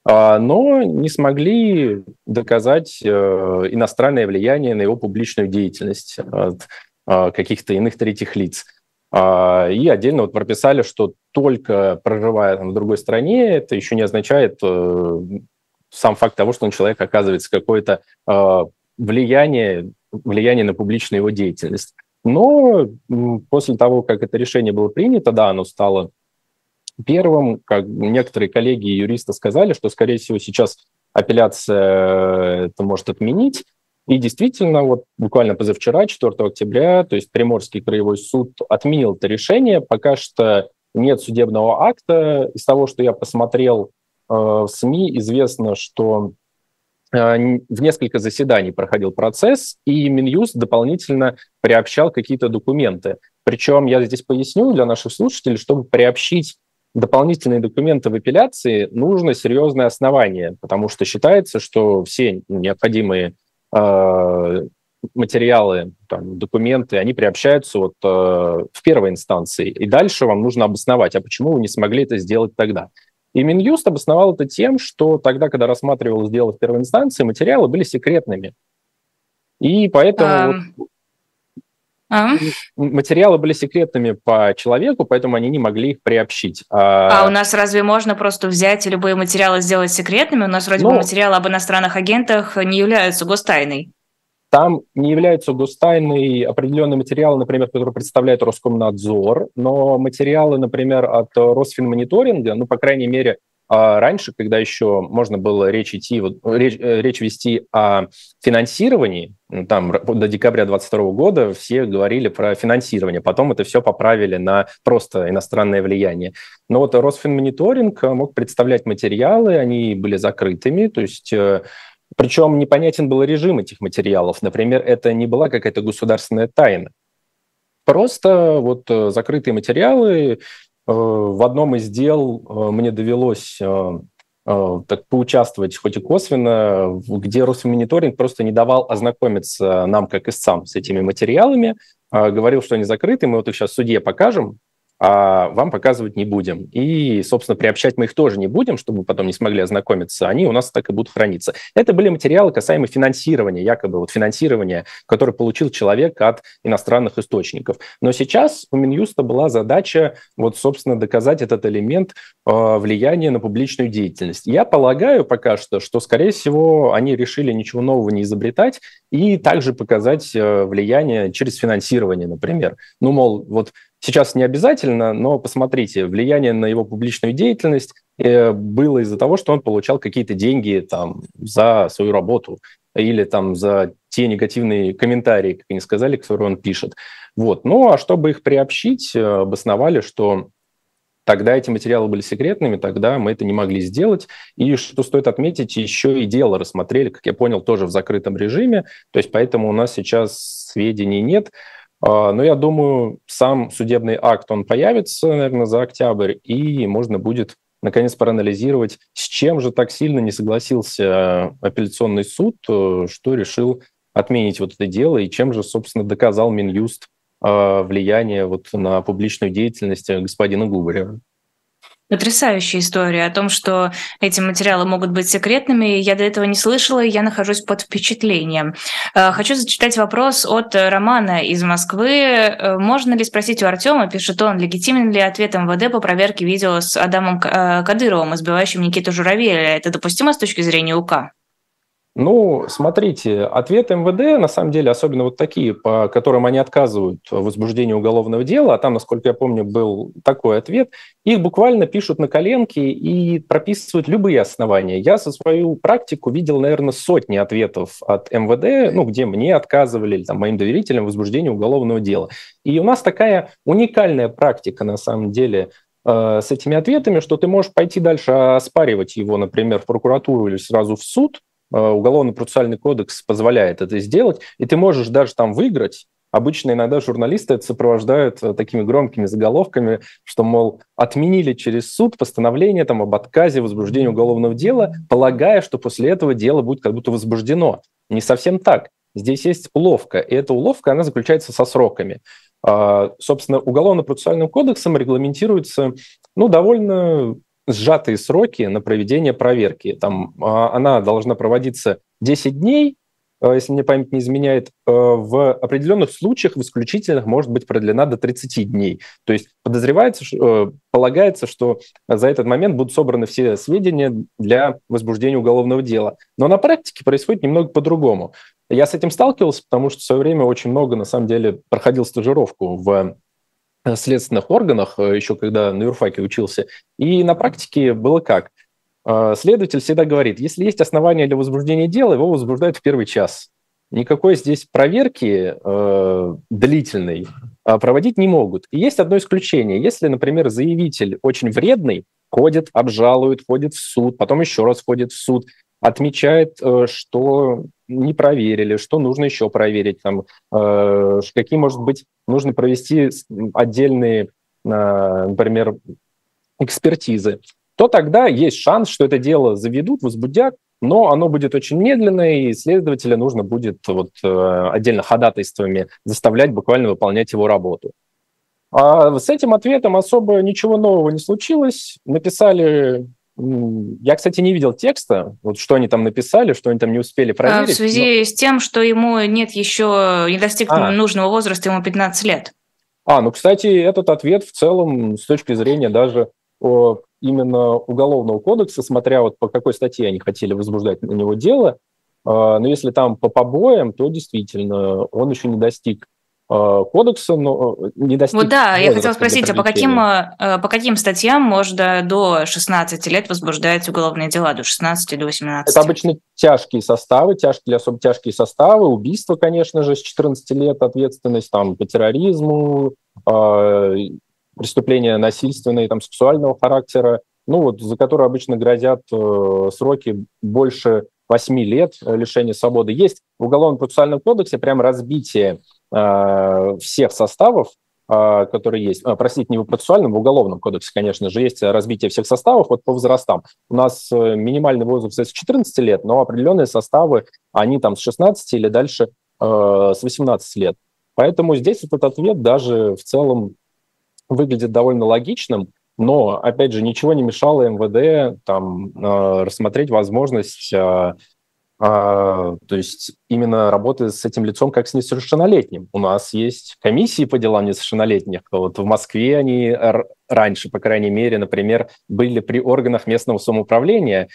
Но не смогли доказать иностранное влияние на его публичную деятельность от каких-то иных третьих лиц. И отдельно вот прописали, что только проживая там в другой стране, это еще не означает сам факт того, что он человек оказывается какое-то влияние, влияние на публичную его деятельность. Но после того, как это решение было принято, да, оно стало первым, как некоторые коллеги и юристы сказали, что, скорее всего, сейчас апелляция это может отменить. И действительно, вот буквально позавчера, четвёртого октября, то есть Приморский краевой суд отменил это решение. Пока что нет судебного акта. Из того, что я посмотрел э, в СМИ, известно, что э, в несколько заседаний проходил процесс, и Минюст дополнительно приобщал какие-то документы. Причем я здесь поясню для наших слушателей, чтобы приобщить дополнительные документы в апелляции, нужно серьезное основание, потому что считается, что все необходимые э, материалы, там, документы, они приобщаются вот, э, в первой инстанции, и дальше вам нужно обосновать, а почему вы не смогли это сделать тогда. И Минюст обосновал это тем, что тогда, когда рассматривалось дело в первой инстанции, материалы были секретными. И поэтому... Um...
А?
Материалы были секретными по человеку, поэтому они не могли их приобщить.
А у нас разве можно просто взять и любые материалы сделать секретными? У нас вроде
Ну,
бы материалы об иностранных агентах не являются гостайной.
Там не являются гостайной определенные материалы, например, которые представляет Роскомнадзор, но материалы, например, от Росфинмониторинга, ну, по крайней мере, раньше, когда еще можно было речь, идти, речь, речь вести о финансировании, там до декабря две тысячи двадцать второго года все говорили про финансирование, потом это все поправили на просто иностранное влияние. Но вот Росфинмониторинг мог представлять материалы, они были закрытыми, то есть... Причем непонятен был режим этих материалов. Например, это не была какая-то государственная тайна. Просто вот закрытые материалы. В одном из дел мне довелось так поучаствовать, хоть и косвенно, где Росфинмониторинг просто не давал ознакомиться нам, как истцам, с этими материалами. Говорил, что они закрыты, мы вот их сейчас в суде покажем, а вам показывать не будем. И, собственно, приобщать мы их тоже не будем, чтобы потом не смогли ознакомиться. Они у нас так и будут храниться. Это были материалы, касаемые финансирования, якобы вот финансирования, которое получил человек от иностранных источников. Но сейчас у Минюста была задача, вот, собственно, доказать этот элемент э, влияния на публичную деятельность. Я полагаю пока что, что, скорее всего, они решили ничего нового не изобретать и также показать э, влияние через финансирование, например. Ну, мол, вот сейчас не обязательно, но посмотрите, влияние на его публичную деятельность было из-за того, что он получал какие-то деньги там, за свою работу или там, за те негативные комментарии, как они сказали, которые он пишет. Вот. Ну, а чтобы их приобщить, обосновали, что тогда эти материалы были секретными, тогда мы это не могли сделать. И что стоит отметить, еще и дело рассмотрели, как я понял, тоже в закрытом режиме. То есть поэтому у нас сейчас сведений нет. Но я думаю, сам судебный акт, он появится, наверное, за октябрь, и можно будет, наконец, проанализировать, с чем же так сильно не согласился апелляционный суд, что решил отменить вот это дело, и чем же, собственно, доказал Минюст влияние вот на публичную деятельность господина Губарева.
Потрясающая история о том, что эти материалы могут быть секретными. Я до этого не слышала, и я нахожусь под впечатлением. Хочу зачитать вопрос от Романа из Москвы. Можно ли спросить у Артема, пишет он, легитимен ли ответ эм вэ дэ по проверке видео с Адамом Кадыровым, избивающим Никиту Журавеля? Это допустимо с точки зрения УК?
Ну, смотрите, ответы эм вэ дэ, на самом деле, особенно вот такие, по которым они отказывают в возбуждении уголовного дела, а там, насколько я помню, был такой ответ, их буквально пишут на коленке и прописывают любые основания. Я со свою практику видел, наверное, сотни ответов от эм вэ дэ, ну, где мне отказывали, или там, моим доверителям в возбуждении уголовного дела. И у нас такая уникальная практика, на самом деле, э, с этими ответами, что ты можешь пойти дальше оспаривать его, например, в прокуратуру или сразу в суд. Уголовно-процессуальный кодекс позволяет это сделать, и ты можешь даже там выиграть. Обычно иногда журналисты это сопровождают такими громкими заголовками, что, мол, отменили через суд постановление там, об отказе в возбуждении уголовного дела, полагая, что после этого дело будет как будто возбуждено. Не совсем так. Здесь есть уловка, и эта уловка, она заключается со сроками. Собственно, Уголовно-процессуальным кодексом регламентируется ну, довольно сжатые сроки на проведение проверки. Там, она должна проводиться десять дней, если мне память не изменяет, в определенных случаях, в исключительных, может быть продлена до тридцати дней. То есть подозревается, полагается, что за этот момент будут собраны все сведения для возбуждения уголовного дела. Но на практике происходит немного по-другому. Я с этим сталкивался, потому что в свое время очень много, на самом деле, проходил стажировку в следственных органах, еще когда на юрфаке учился. И на практике было как? Следователь всегда говорит, если есть основания для возбуждения дела, его возбуждают в первый час. Никакой здесь проверки э, длительной э, проводить не могут. И есть одно исключение. Если, например, заявитель очень вредный, ходит, обжалует, ходит в суд, потом еще раз ходит в суд, отмечает, э, что не проверили, что нужно еще проверить, там, э, какие, может быть, нужно провести отдельные, э, например, экспертизы, то тогда есть шанс, что это дело заведут, возбудят, но оно будет очень медленное, и следователя нужно будет вот, э, отдельно ходатайствами заставлять буквально выполнять его работу. А с этим ответом особо ничего нового не случилось. Написали Я, кстати, не видел текста, вот что они там написали, что они там не успели проверить.
В связи но... с тем, что ему нет еще, не достиг а. нужного возраста, ему пятнадцать лет.
А, ну, кстати, этот ответ в целом с точки зрения даже о, именно Уголовного кодекса, смотря вот по какой статье они хотели возбуждать на него дело, э, но если там по побоям, то действительно он еще не достиг э, кодекса, но не достиг...
Вот да, я хотела спросить, а по каким, по каким статьям можно до шестнадцати лет возбуждать уголовные дела, до шестнадцати, до восемнадцати?
Это обычно тяжкие составы, тяжкие или особо тяжкие составы, убийство, конечно же, с четырнадцати лет ответственность там, по терроризму, э, преступления насильственные, там, сексуального характера, ну вот, за которые обычно грозят э, сроки больше восьми лет лишения свободы. Есть в Уголовно-процессуальном кодексе прям разбитие э, всех составов, э, которые есть. А, простите, не в процессуальном, в Уголовном кодексе, конечно же, есть разбитие всех составов вот по возрастам. У нас минимальный возраст с четырнадцати лет, но определенные составы, они там с шестнадцати или дальше э, с восемнадцати лет. Поэтому здесь этот ответ даже в целом выглядит довольно логичным, но, опять же, ничего не мешало эм вэ дэ там, э, рассмотреть возможность, э, э, то есть именно работы с этим лицом как с несовершеннолетним. У нас есть комиссии по делам несовершеннолетних. Вот в Москве они р- раньше, по крайней мере, например, были при органах местного самоуправления,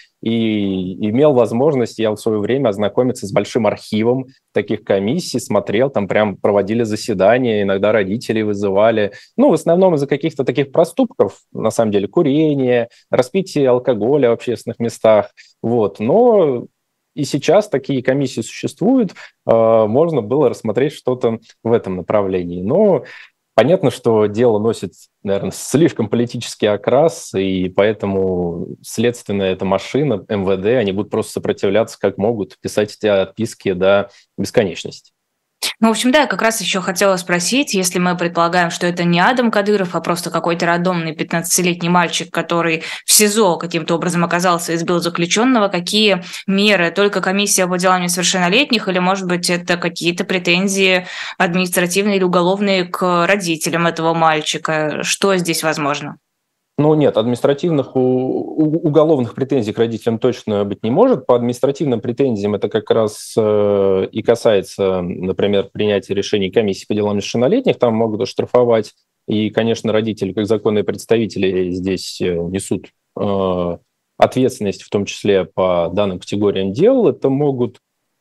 и имел возможность я в свое время ознакомиться с большим архивом таких комиссий, смотрел, там прям проводили заседания, иногда родителей вызывали. Ну, в основном из-за каких-то таких проступков, на самом деле, курение, распитие алкоголя в общественных местах. Вот. Но и сейчас такие комиссии существуют, можно было рассмотреть что-то в этом направлении. Но понятно, что дело носит, наверное, слишком политический окрас, и поэтому следственная эта машина, эм вэ дэ, они будут просто сопротивляться как могут, писать эти отписки до бесконечности.
Ну, в общем, да, я как раз еще хотела спросить, если мы предполагаем, что это не Адам Кадыров, а просто какой-то рандомный пятнадцатилетний мальчик, который в СИЗО каким-то образом оказался и избил заключенного, какие меры? Только комиссия по делам несовершеннолетних или, может быть, это какие-то претензии административные или уголовные к родителям этого мальчика? Что здесь возможно?
Ну нет, административных, у, у, уголовных претензий к родителям точно быть не может. По административным претензиям это как раз э, и касается, например, принятия решений комиссии по делам несовершеннолетних. Там могут оштрафовать. И, конечно, родители, как законные представители, здесь несут э, ответственность, в том числе по данным категориям дел. Это могут...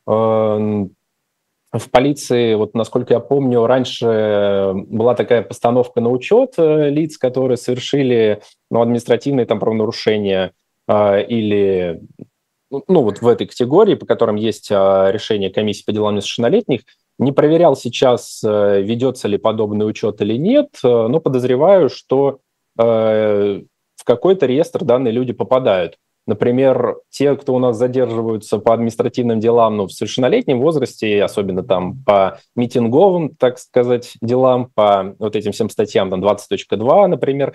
Э, В полиции, вот насколько я помню, раньше была такая постановка на учет лиц, которые совершили ну, административные там, правонарушения э, или ну, вот в этой категории, по которым есть э, решение комиссии по делам несовершеннолетних. Не проверял сейчас, э, ведется ли подобный учет или нет, э, но подозреваю, что э, в какой-то реестр данные люди попадают. Например, те, кто у нас задерживаются по административным делам ну, в совершеннолетнем возрасте, особенно там по митинговым, так сказать, делам, по вот этим всем статьям, там двадцать точка два, например,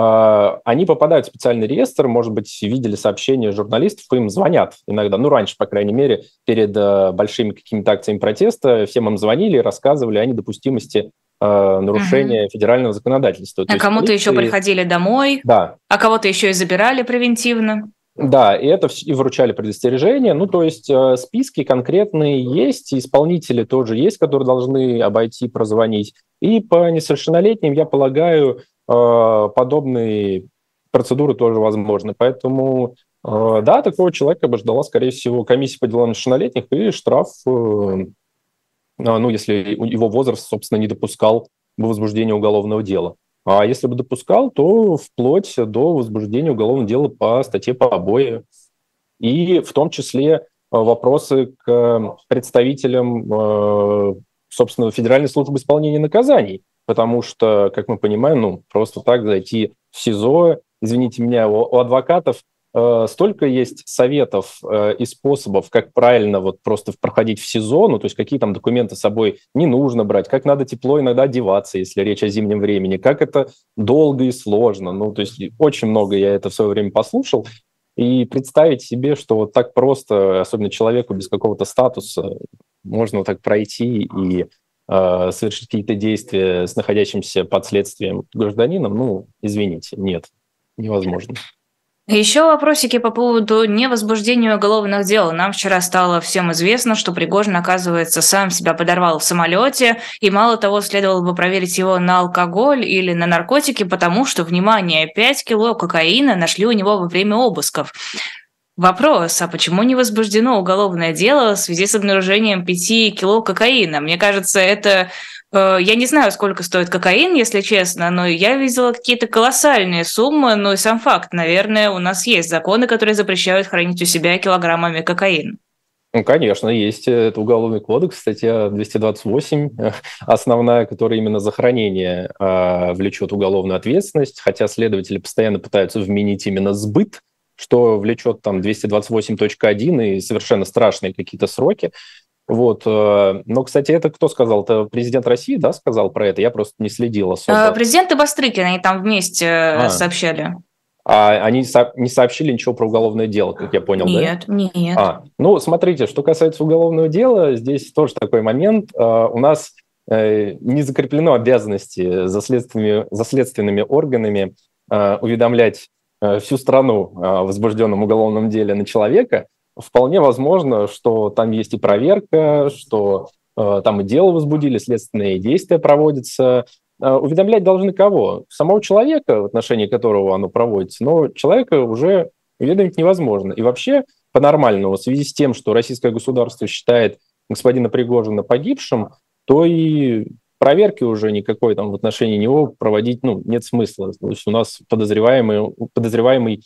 они попадают в специальный реестр, может быть, видели сообщения журналистов, им звонят иногда, ну, раньше, по крайней мере, перед большими какими-то акциями протеста, всем им звонили и рассказывали о недопустимости нарушения угу. федерального законодательства.
А кому-то полиции... еще приходили домой,
да.
а кого-то еще и забирали превентивно.
Да, и это и вручали предостережения. Ну, то есть э, списки конкретные есть, исполнители тоже есть, которые должны обойти, прозвонить. И по несовершеннолетним, я полагаю, э, подобные процедуры тоже возможны. Поэтому, э, да, такого человека бы ждала, скорее всего, комиссия по делам несовершеннолетних и штраф, э, ну, если его возраст, собственно, не допускал бы возбуждения уголовного дела. А если бы допускал, то вплоть до возбуждения уголовного дела по статье побои. И в том числе вопросы к представителям, собственно, Федеральной службы исполнения наказаний. Потому что, как мы понимаем, ну, просто так зайти в СИЗО, извините меня, у адвокатов столько есть советов и способов, как правильно вот просто проходить в СИЗО, ну, то есть какие там документы с собой не нужно брать, как надо тепло иногда одеваться, если речь о зимнем времени, как это долго и сложно. Ну, то есть очень много я это в свое время послушал. И представить себе, что вот так просто, особенно человеку без какого-то статуса, можно вот так пройти и э, совершить какие-то действия с находящимся под следствием гражданином, ну, извините, нет, невозможно.
Еще вопросики по поводу невозбуждения уголовных дел. Нам вчера стало всем известно, что Пригожин, оказывается, сам себя подорвал в самолете, и мало того, следовало бы проверить его на алкоголь или на наркотики, потому что, внимание, пять кило кокаина нашли у него во время обысков. Вопрос, а почему не возбуждено уголовное дело в связи с обнаружением пяти кило кокаина? Мне кажется, это... Я не знаю, сколько стоит кокаин, если честно, но я видела какие-то колоссальные суммы, но и сам факт, наверное, у нас есть законы, которые запрещают хранить у себя килограммами кокаин.
Ну, конечно, есть. Это Уголовный кодекс, статья двести двадцать восемь, основная, которая именно за хранение э, влечет уголовную ответственность, хотя следователи постоянно пытаются вменить именно сбыт, что влечет там двести двадцать восемь точка один и совершенно страшные какие-то сроки. Вот. Но, кстати, это кто сказал? Это президент России, да, сказал про это? Я просто не следил особо.
Президент и Бастрыкин, они там вместе а. сообщали.
А они не сообщили ничего про уголовное дело, как я понял,
нет,
да?
Нет, нет.
А, ну, смотрите, что касается уголовного дела, здесь тоже такой момент. У нас не закреплено обязанности за следственными, за следственными органами уведомлять всю страну о возбужденном уголовном деле на человека. Вполне возможно, что там есть и проверка, что э, там и дело возбудили, следственные действия проводятся. Э, уведомлять должны кого? Самого человека, в отношении которого оно проводится, но человека уже уведомить невозможно. И вообще, по-нормальному, в связи с тем, что российское государство считает господина Пригожина погибшим, то и проверки уже никакой там в отношении него проводить ну, нет смысла. То есть у нас подозреваемый, подозреваемый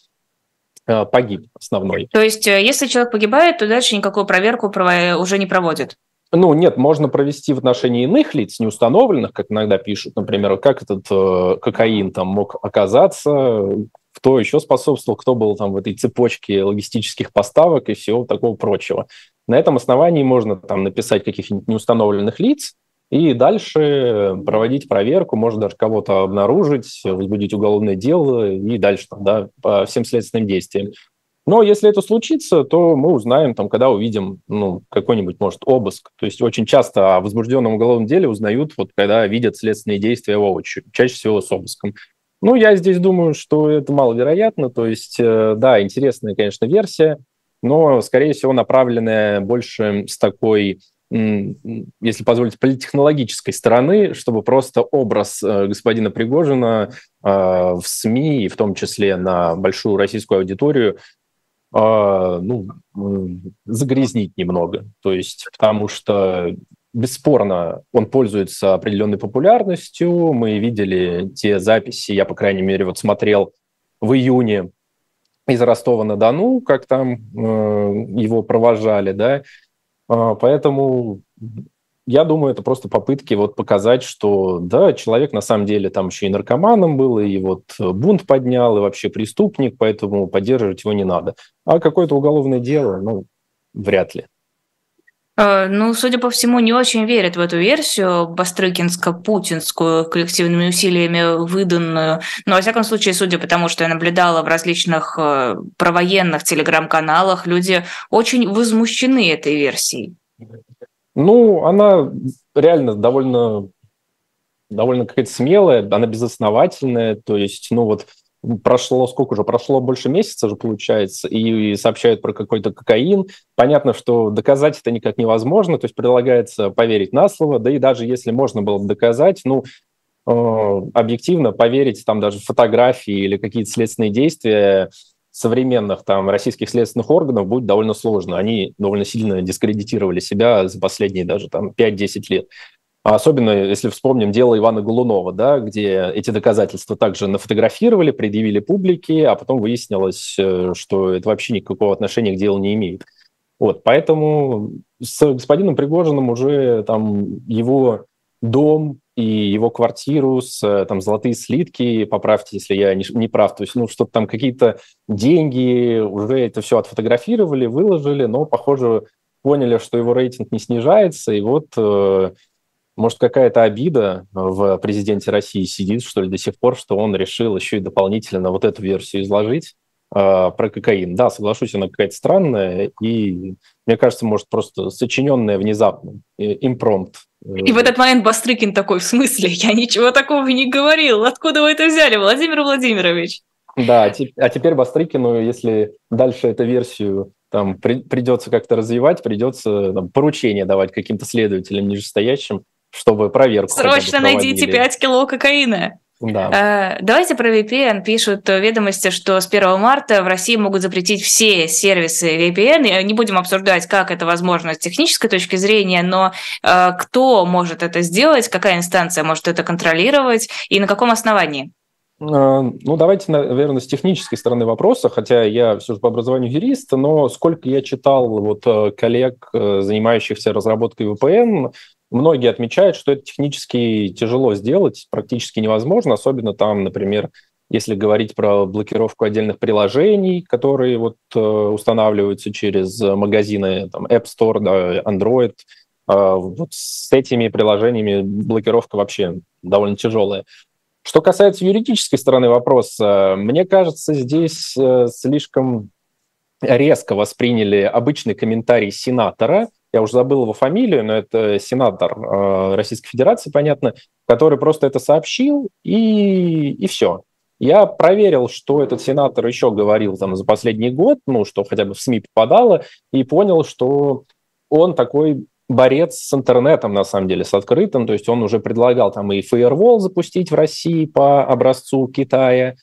погиб основной.
То есть, если человек погибает, то дальше никакую проверку уже не проводят?
Ну, нет, можно провести в отношении иных лиц, неустановленных, как иногда пишут, например, как этот э, кокаин там мог оказаться, кто еще способствовал, кто был там в этой цепочке логистических поставок и всего такого прочего. На этом основании можно там написать каких-нибудь неустановленных лиц, и дальше проводить проверку, можно даже кого-то обнаружить, возбудить уголовное дело и дальше там, да, по всем следственным действиям. Но если это случится, то мы узнаем, там, когда увидим ну, какой-нибудь, может, обыск. То есть очень часто о возбужденном уголовном деле узнают, вот, когда видят следственные действия воочию, чаще всего с обыском. Ну, я здесь думаю, что это маловероятно. То есть, да, интересная, конечно, версия, но, скорее всего, направленная больше с такой... если позволить, политтехнологической стороны, чтобы просто образ господина Пригожина в СМИ, и в том числе на большую российскую аудиторию, ну, загрязнить немного. То есть, потому что, бесспорно, он пользуется определенной популярностью. Мы видели те записи, я, по крайней мере, вот смотрел в июне из Ростова-на-Дону, как там его провожали, да, поэтому я думаю, это просто попытки вот показать, что да, человек на самом деле там еще и наркоманом был, и вот бунт поднял, и вообще преступник, поэтому поддерживать его не надо. А какое-то уголовное дело, ну, вряд ли.
Ну, судя по всему, не очень верят в эту версию, бастрыкинско-путинскую, коллективными усилиями выданную. Но, во всяком случае, судя по тому, что я наблюдала в различных провоенных телеграм-каналах, люди очень возмущены этой версией.
Ну, она реально довольно, довольно какая-то смелая, она безосновательная, то есть, ну вот, прошло сколько же? Прошло больше месяца же, получается, и сообщают про какой-то кокаин. Понятно, что доказать это никак невозможно, то есть предлагается поверить на слово, да и даже если можно было бы доказать, ну, э, объективно поверить там даже в фотографии или какие-то следственные действия современных там российских следственных органов будет довольно сложно. Они довольно сильно дискредитировали себя за последние даже там пять-десять лет. Особенно, если вспомним дело Ивана Голунова, да, где эти доказательства также нафотографировали, предъявили публике, а потом выяснилось, что это вообще никакого отношения к делу не имеет. Вот, поэтому с господином Пригожиным уже там его дом и его квартиру с там золотые слитки, поправьте, если я не, не прав, то есть, ну, что-то там какие-то деньги, уже это все отфотографировали, выложили, но, похоже, поняли, что его рейтинг не снижается, и вот... Может, какая-то обида в президенте России сидит, что ли, до сих пор, что он решил еще и дополнительно вот эту версию изложить э, про кокаин. Да, соглашусь, она какая-то странная, и, мне кажется, может, просто сочиненная внезапно, импромпт.
И в этот момент Бастрыкин такой: в смысле? Я ничего такого не говорил. Откуда вы это взяли, Владимир Владимирович?
Да, а теперь Бастрыкину, если дальше эту версию там при, придется как-то развивать, придется там, поручение давать каким-то следователям нижестоящим, чтобы проверку хотя бы
Срочно найдите
проводили.
пять кило кокаина.
Да.
Uh, давайте про ви пи эн. Пишут ведомости, что с первого марта в России могут запретить все сервисы ви пи эн. Не будем обсуждать, как это возможно с технической точки зрения, но uh, кто может это сделать, какая инстанция может это контролировать и на каком основании?
Ну, давайте, наверное, с технической стороны вопроса, хотя я все же по образованию юрист, но сколько я читал вот коллег, занимающихся разработкой ви пи эн, многие отмечают, что это технически тяжело сделать, практически невозможно, особенно там, например, если говорить про блокировку отдельных приложений, которые вот устанавливаются через магазины, там, App Store, да, Android, вот с этими приложениями блокировка вообще довольно тяжелая. Что касается юридической стороны вопроса, мне кажется, здесь слишком резко восприняли обычный комментарий сенатора, я уже забыл его фамилию, но это сенатор Российской Федерации, понятно, который просто это сообщил, и, и все. Я проверил, что этот сенатор еще говорил там за последний год, ну, что хотя бы в СМИ попадало, и понял, что он такой борец с интернетом, на самом деле, с открытым, то есть он уже предлагал там и фаервол запустить в России по образцу Китая,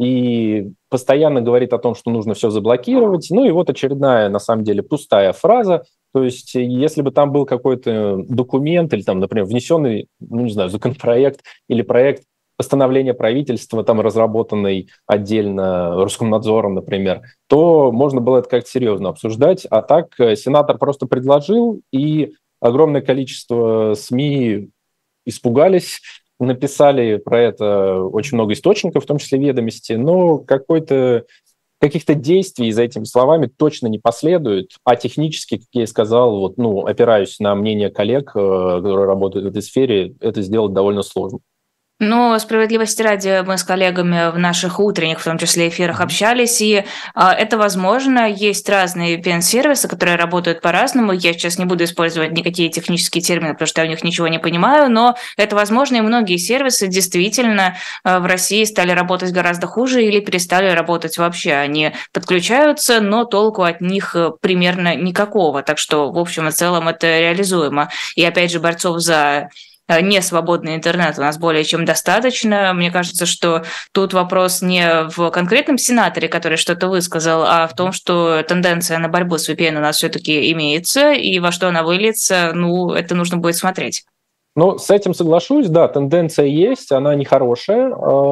и постоянно говорит о том, что нужно все заблокировать. Ну и вот очередная, на самом деле, пустая фраза. То есть если бы там был какой-то документ или, там, например, внесенный, ну не знаю, законопроект или проект постановления правительства, там разработанный отдельно Роскомнадзором, например, то можно было это как-то серьезно обсуждать. А так сенатор просто предложил, и огромное количество СМИ испугались, написали про это очень много источников, в том числе «Ведомости», но какой-то, каких-то действий за этими словами точно не последует, а технически, как я и сказал, вот, ну, опираюсь на мнение коллег, которые работают в этой сфере, это сделать довольно сложно.
Но справедливости ради, мы с коллегами в наших утренних, в том числе эфирах, общались, и а, это возможно. Есть разные ви пи эн-сервисы, которые работают по-разному. Я сейчас не буду использовать никакие технические термины, потому что я у них ничего не понимаю, но это возможно, и многие сервисы действительно а, в России стали работать гораздо хуже или перестали работать вообще. Они подключаются, но толку от них примерно никакого. Так что, в общем и целом, это реализуемо. И опять же, борцов за несвободный интернет у нас более чем достаточно. Мне кажется, что тут вопрос не в конкретном сенаторе, который что-то высказал, а в том, что тенденция на борьбу с ви пи эн у нас все-таки имеется, и во что она выльется, ну, это нужно будет смотреть.
Ну, с этим соглашусь, да, тенденция есть, она нехорошая.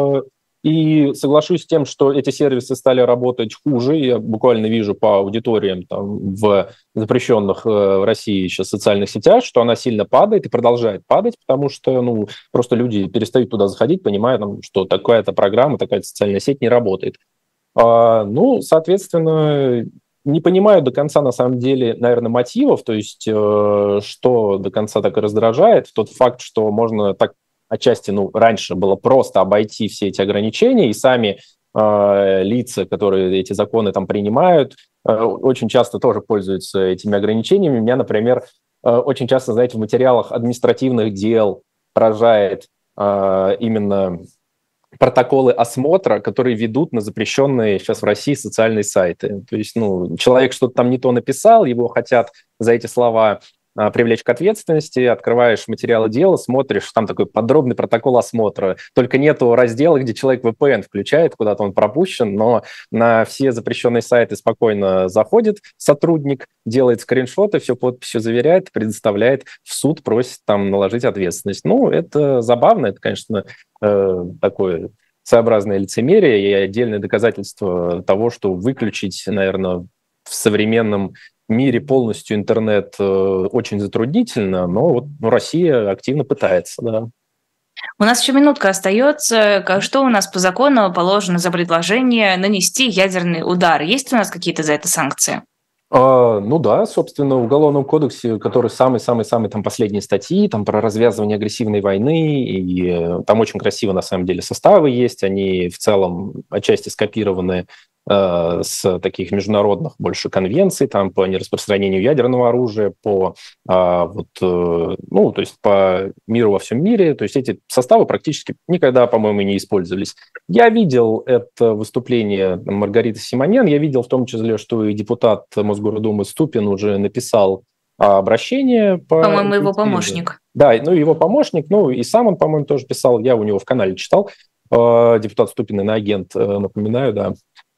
И соглашусь с тем, что эти сервисы стали работать хуже. Я буквально вижу по аудиториям там, в запрещенных в России сейчас социальных сетях, что она сильно падает и продолжает падать, потому что ну, просто люди перестают туда заходить, понимая, там, что такая-то программа, такая-то социальная сеть не работает. А, ну, соответственно, не понимаю до конца, на самом деле, наверное, мотивов, то есть э, что до конца так и раздражает. Тот факт, что можно так отчасти, ну, раньше было просто обойти все эти ограничения, и сами э, лица, которые эти законы там принимают, э, очень часто тоже пользуются этими ограничениями. Меня, например, э, очень часто, знаете, в материалах административных дел поражает э, именно протоколы осмотра, которые ведут на запрещенные сейчас в России социальные сайты. То есть, ну, человек что-то там не то написал, его хотят за эти слова привлечь к ответственности, открываешь материалы дела, смотришь, там такой подробный протокол осмотра. Только нету раздела, где человек ви пи эн включает, куда-то он пропущен, но на все запрещенные сайты спокойно заходит сотрудник, делает скриншоты, все подписью заверяет, предоставляет в суд, просит там наложить ответственность. Ну, это забавно, это, конечно, э, такое своеобразное лицемерие и отдельное доказательство того, что выключить, наверное, в современном мире полностью интернет э, очень затруднительно, но вот ну, Россия активно пытается, да.
У нас еще минутка остается. Что у нас по закону положено за предложение нанести ядерный удар? Есть у нас какие-то за это санкции?
А, ну да, собственно, в Уголовном кодексе, который самый-самый-самый там последние статьи, там про развязывание агрессивной войны, и там очень красиво на самом деле составы есть, они в целом отчасти скопированы с таких международных больше конвенций там, по нераспространению ядерного оружия, по, вот, ну, то есть по миру во всем мире. То есть эти составы практически никогда, по-моему, не использовались. Я видел это выступление Маргариты Симонян, я видел в том числе, что и депутат Мосгордумы Ступин уже написал обращение. По
По-моему, его помощник.
Да, ну его помощник, ну и сам он, по-моему, тоже писал, я у него в канале читал, депутат Ступин, иноагент, напоминаю, да.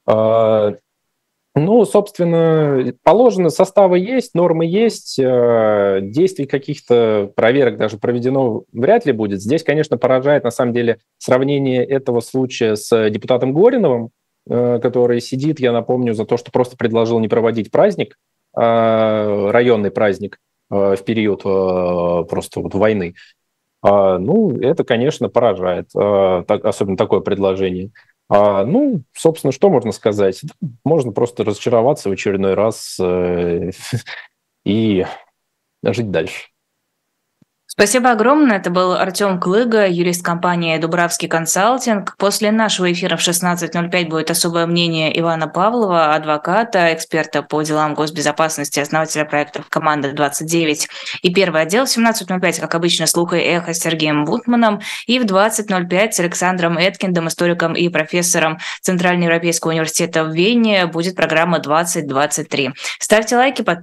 Ну, собственно, положено, составы есть, нормы есть, действий каких-то проверок даже проведено вряд ли будет. Здесь, конечно, поражает, на самом деле, сравнение этого случая с депутатом Гориновым, который сидит, я напомню, за то, что просто предложил не проводить праздник, районный праздник в период просто вот войны. Ну, это, конечно, поражает, особенно такое предложение. А, ну, собственно, что можно сказать? Можно просто разочароваться в очередной раз э, и жить дальше.
Спасибо огромное. Это был Артем Клыга, юрист компании «Дубравский консалтинг». После нашего эфира в шестнадцать ноль пять будет особое мнение Ивана Павлова, адвоката, эксперта по делам госбезопасности, основателя проектов «Команда двадцать девять» и «Первый отдел». В семнадцать ноль пять, как обычно, «Слух и эхо» с Сергеем Бутманом. И в двадцать ноль пять с Александром Эткиндом, историком и профессором Центральноевропейского университета в Вене, будет программа «двадцать двадцать три». Ставьте лайки, подписывайтесь.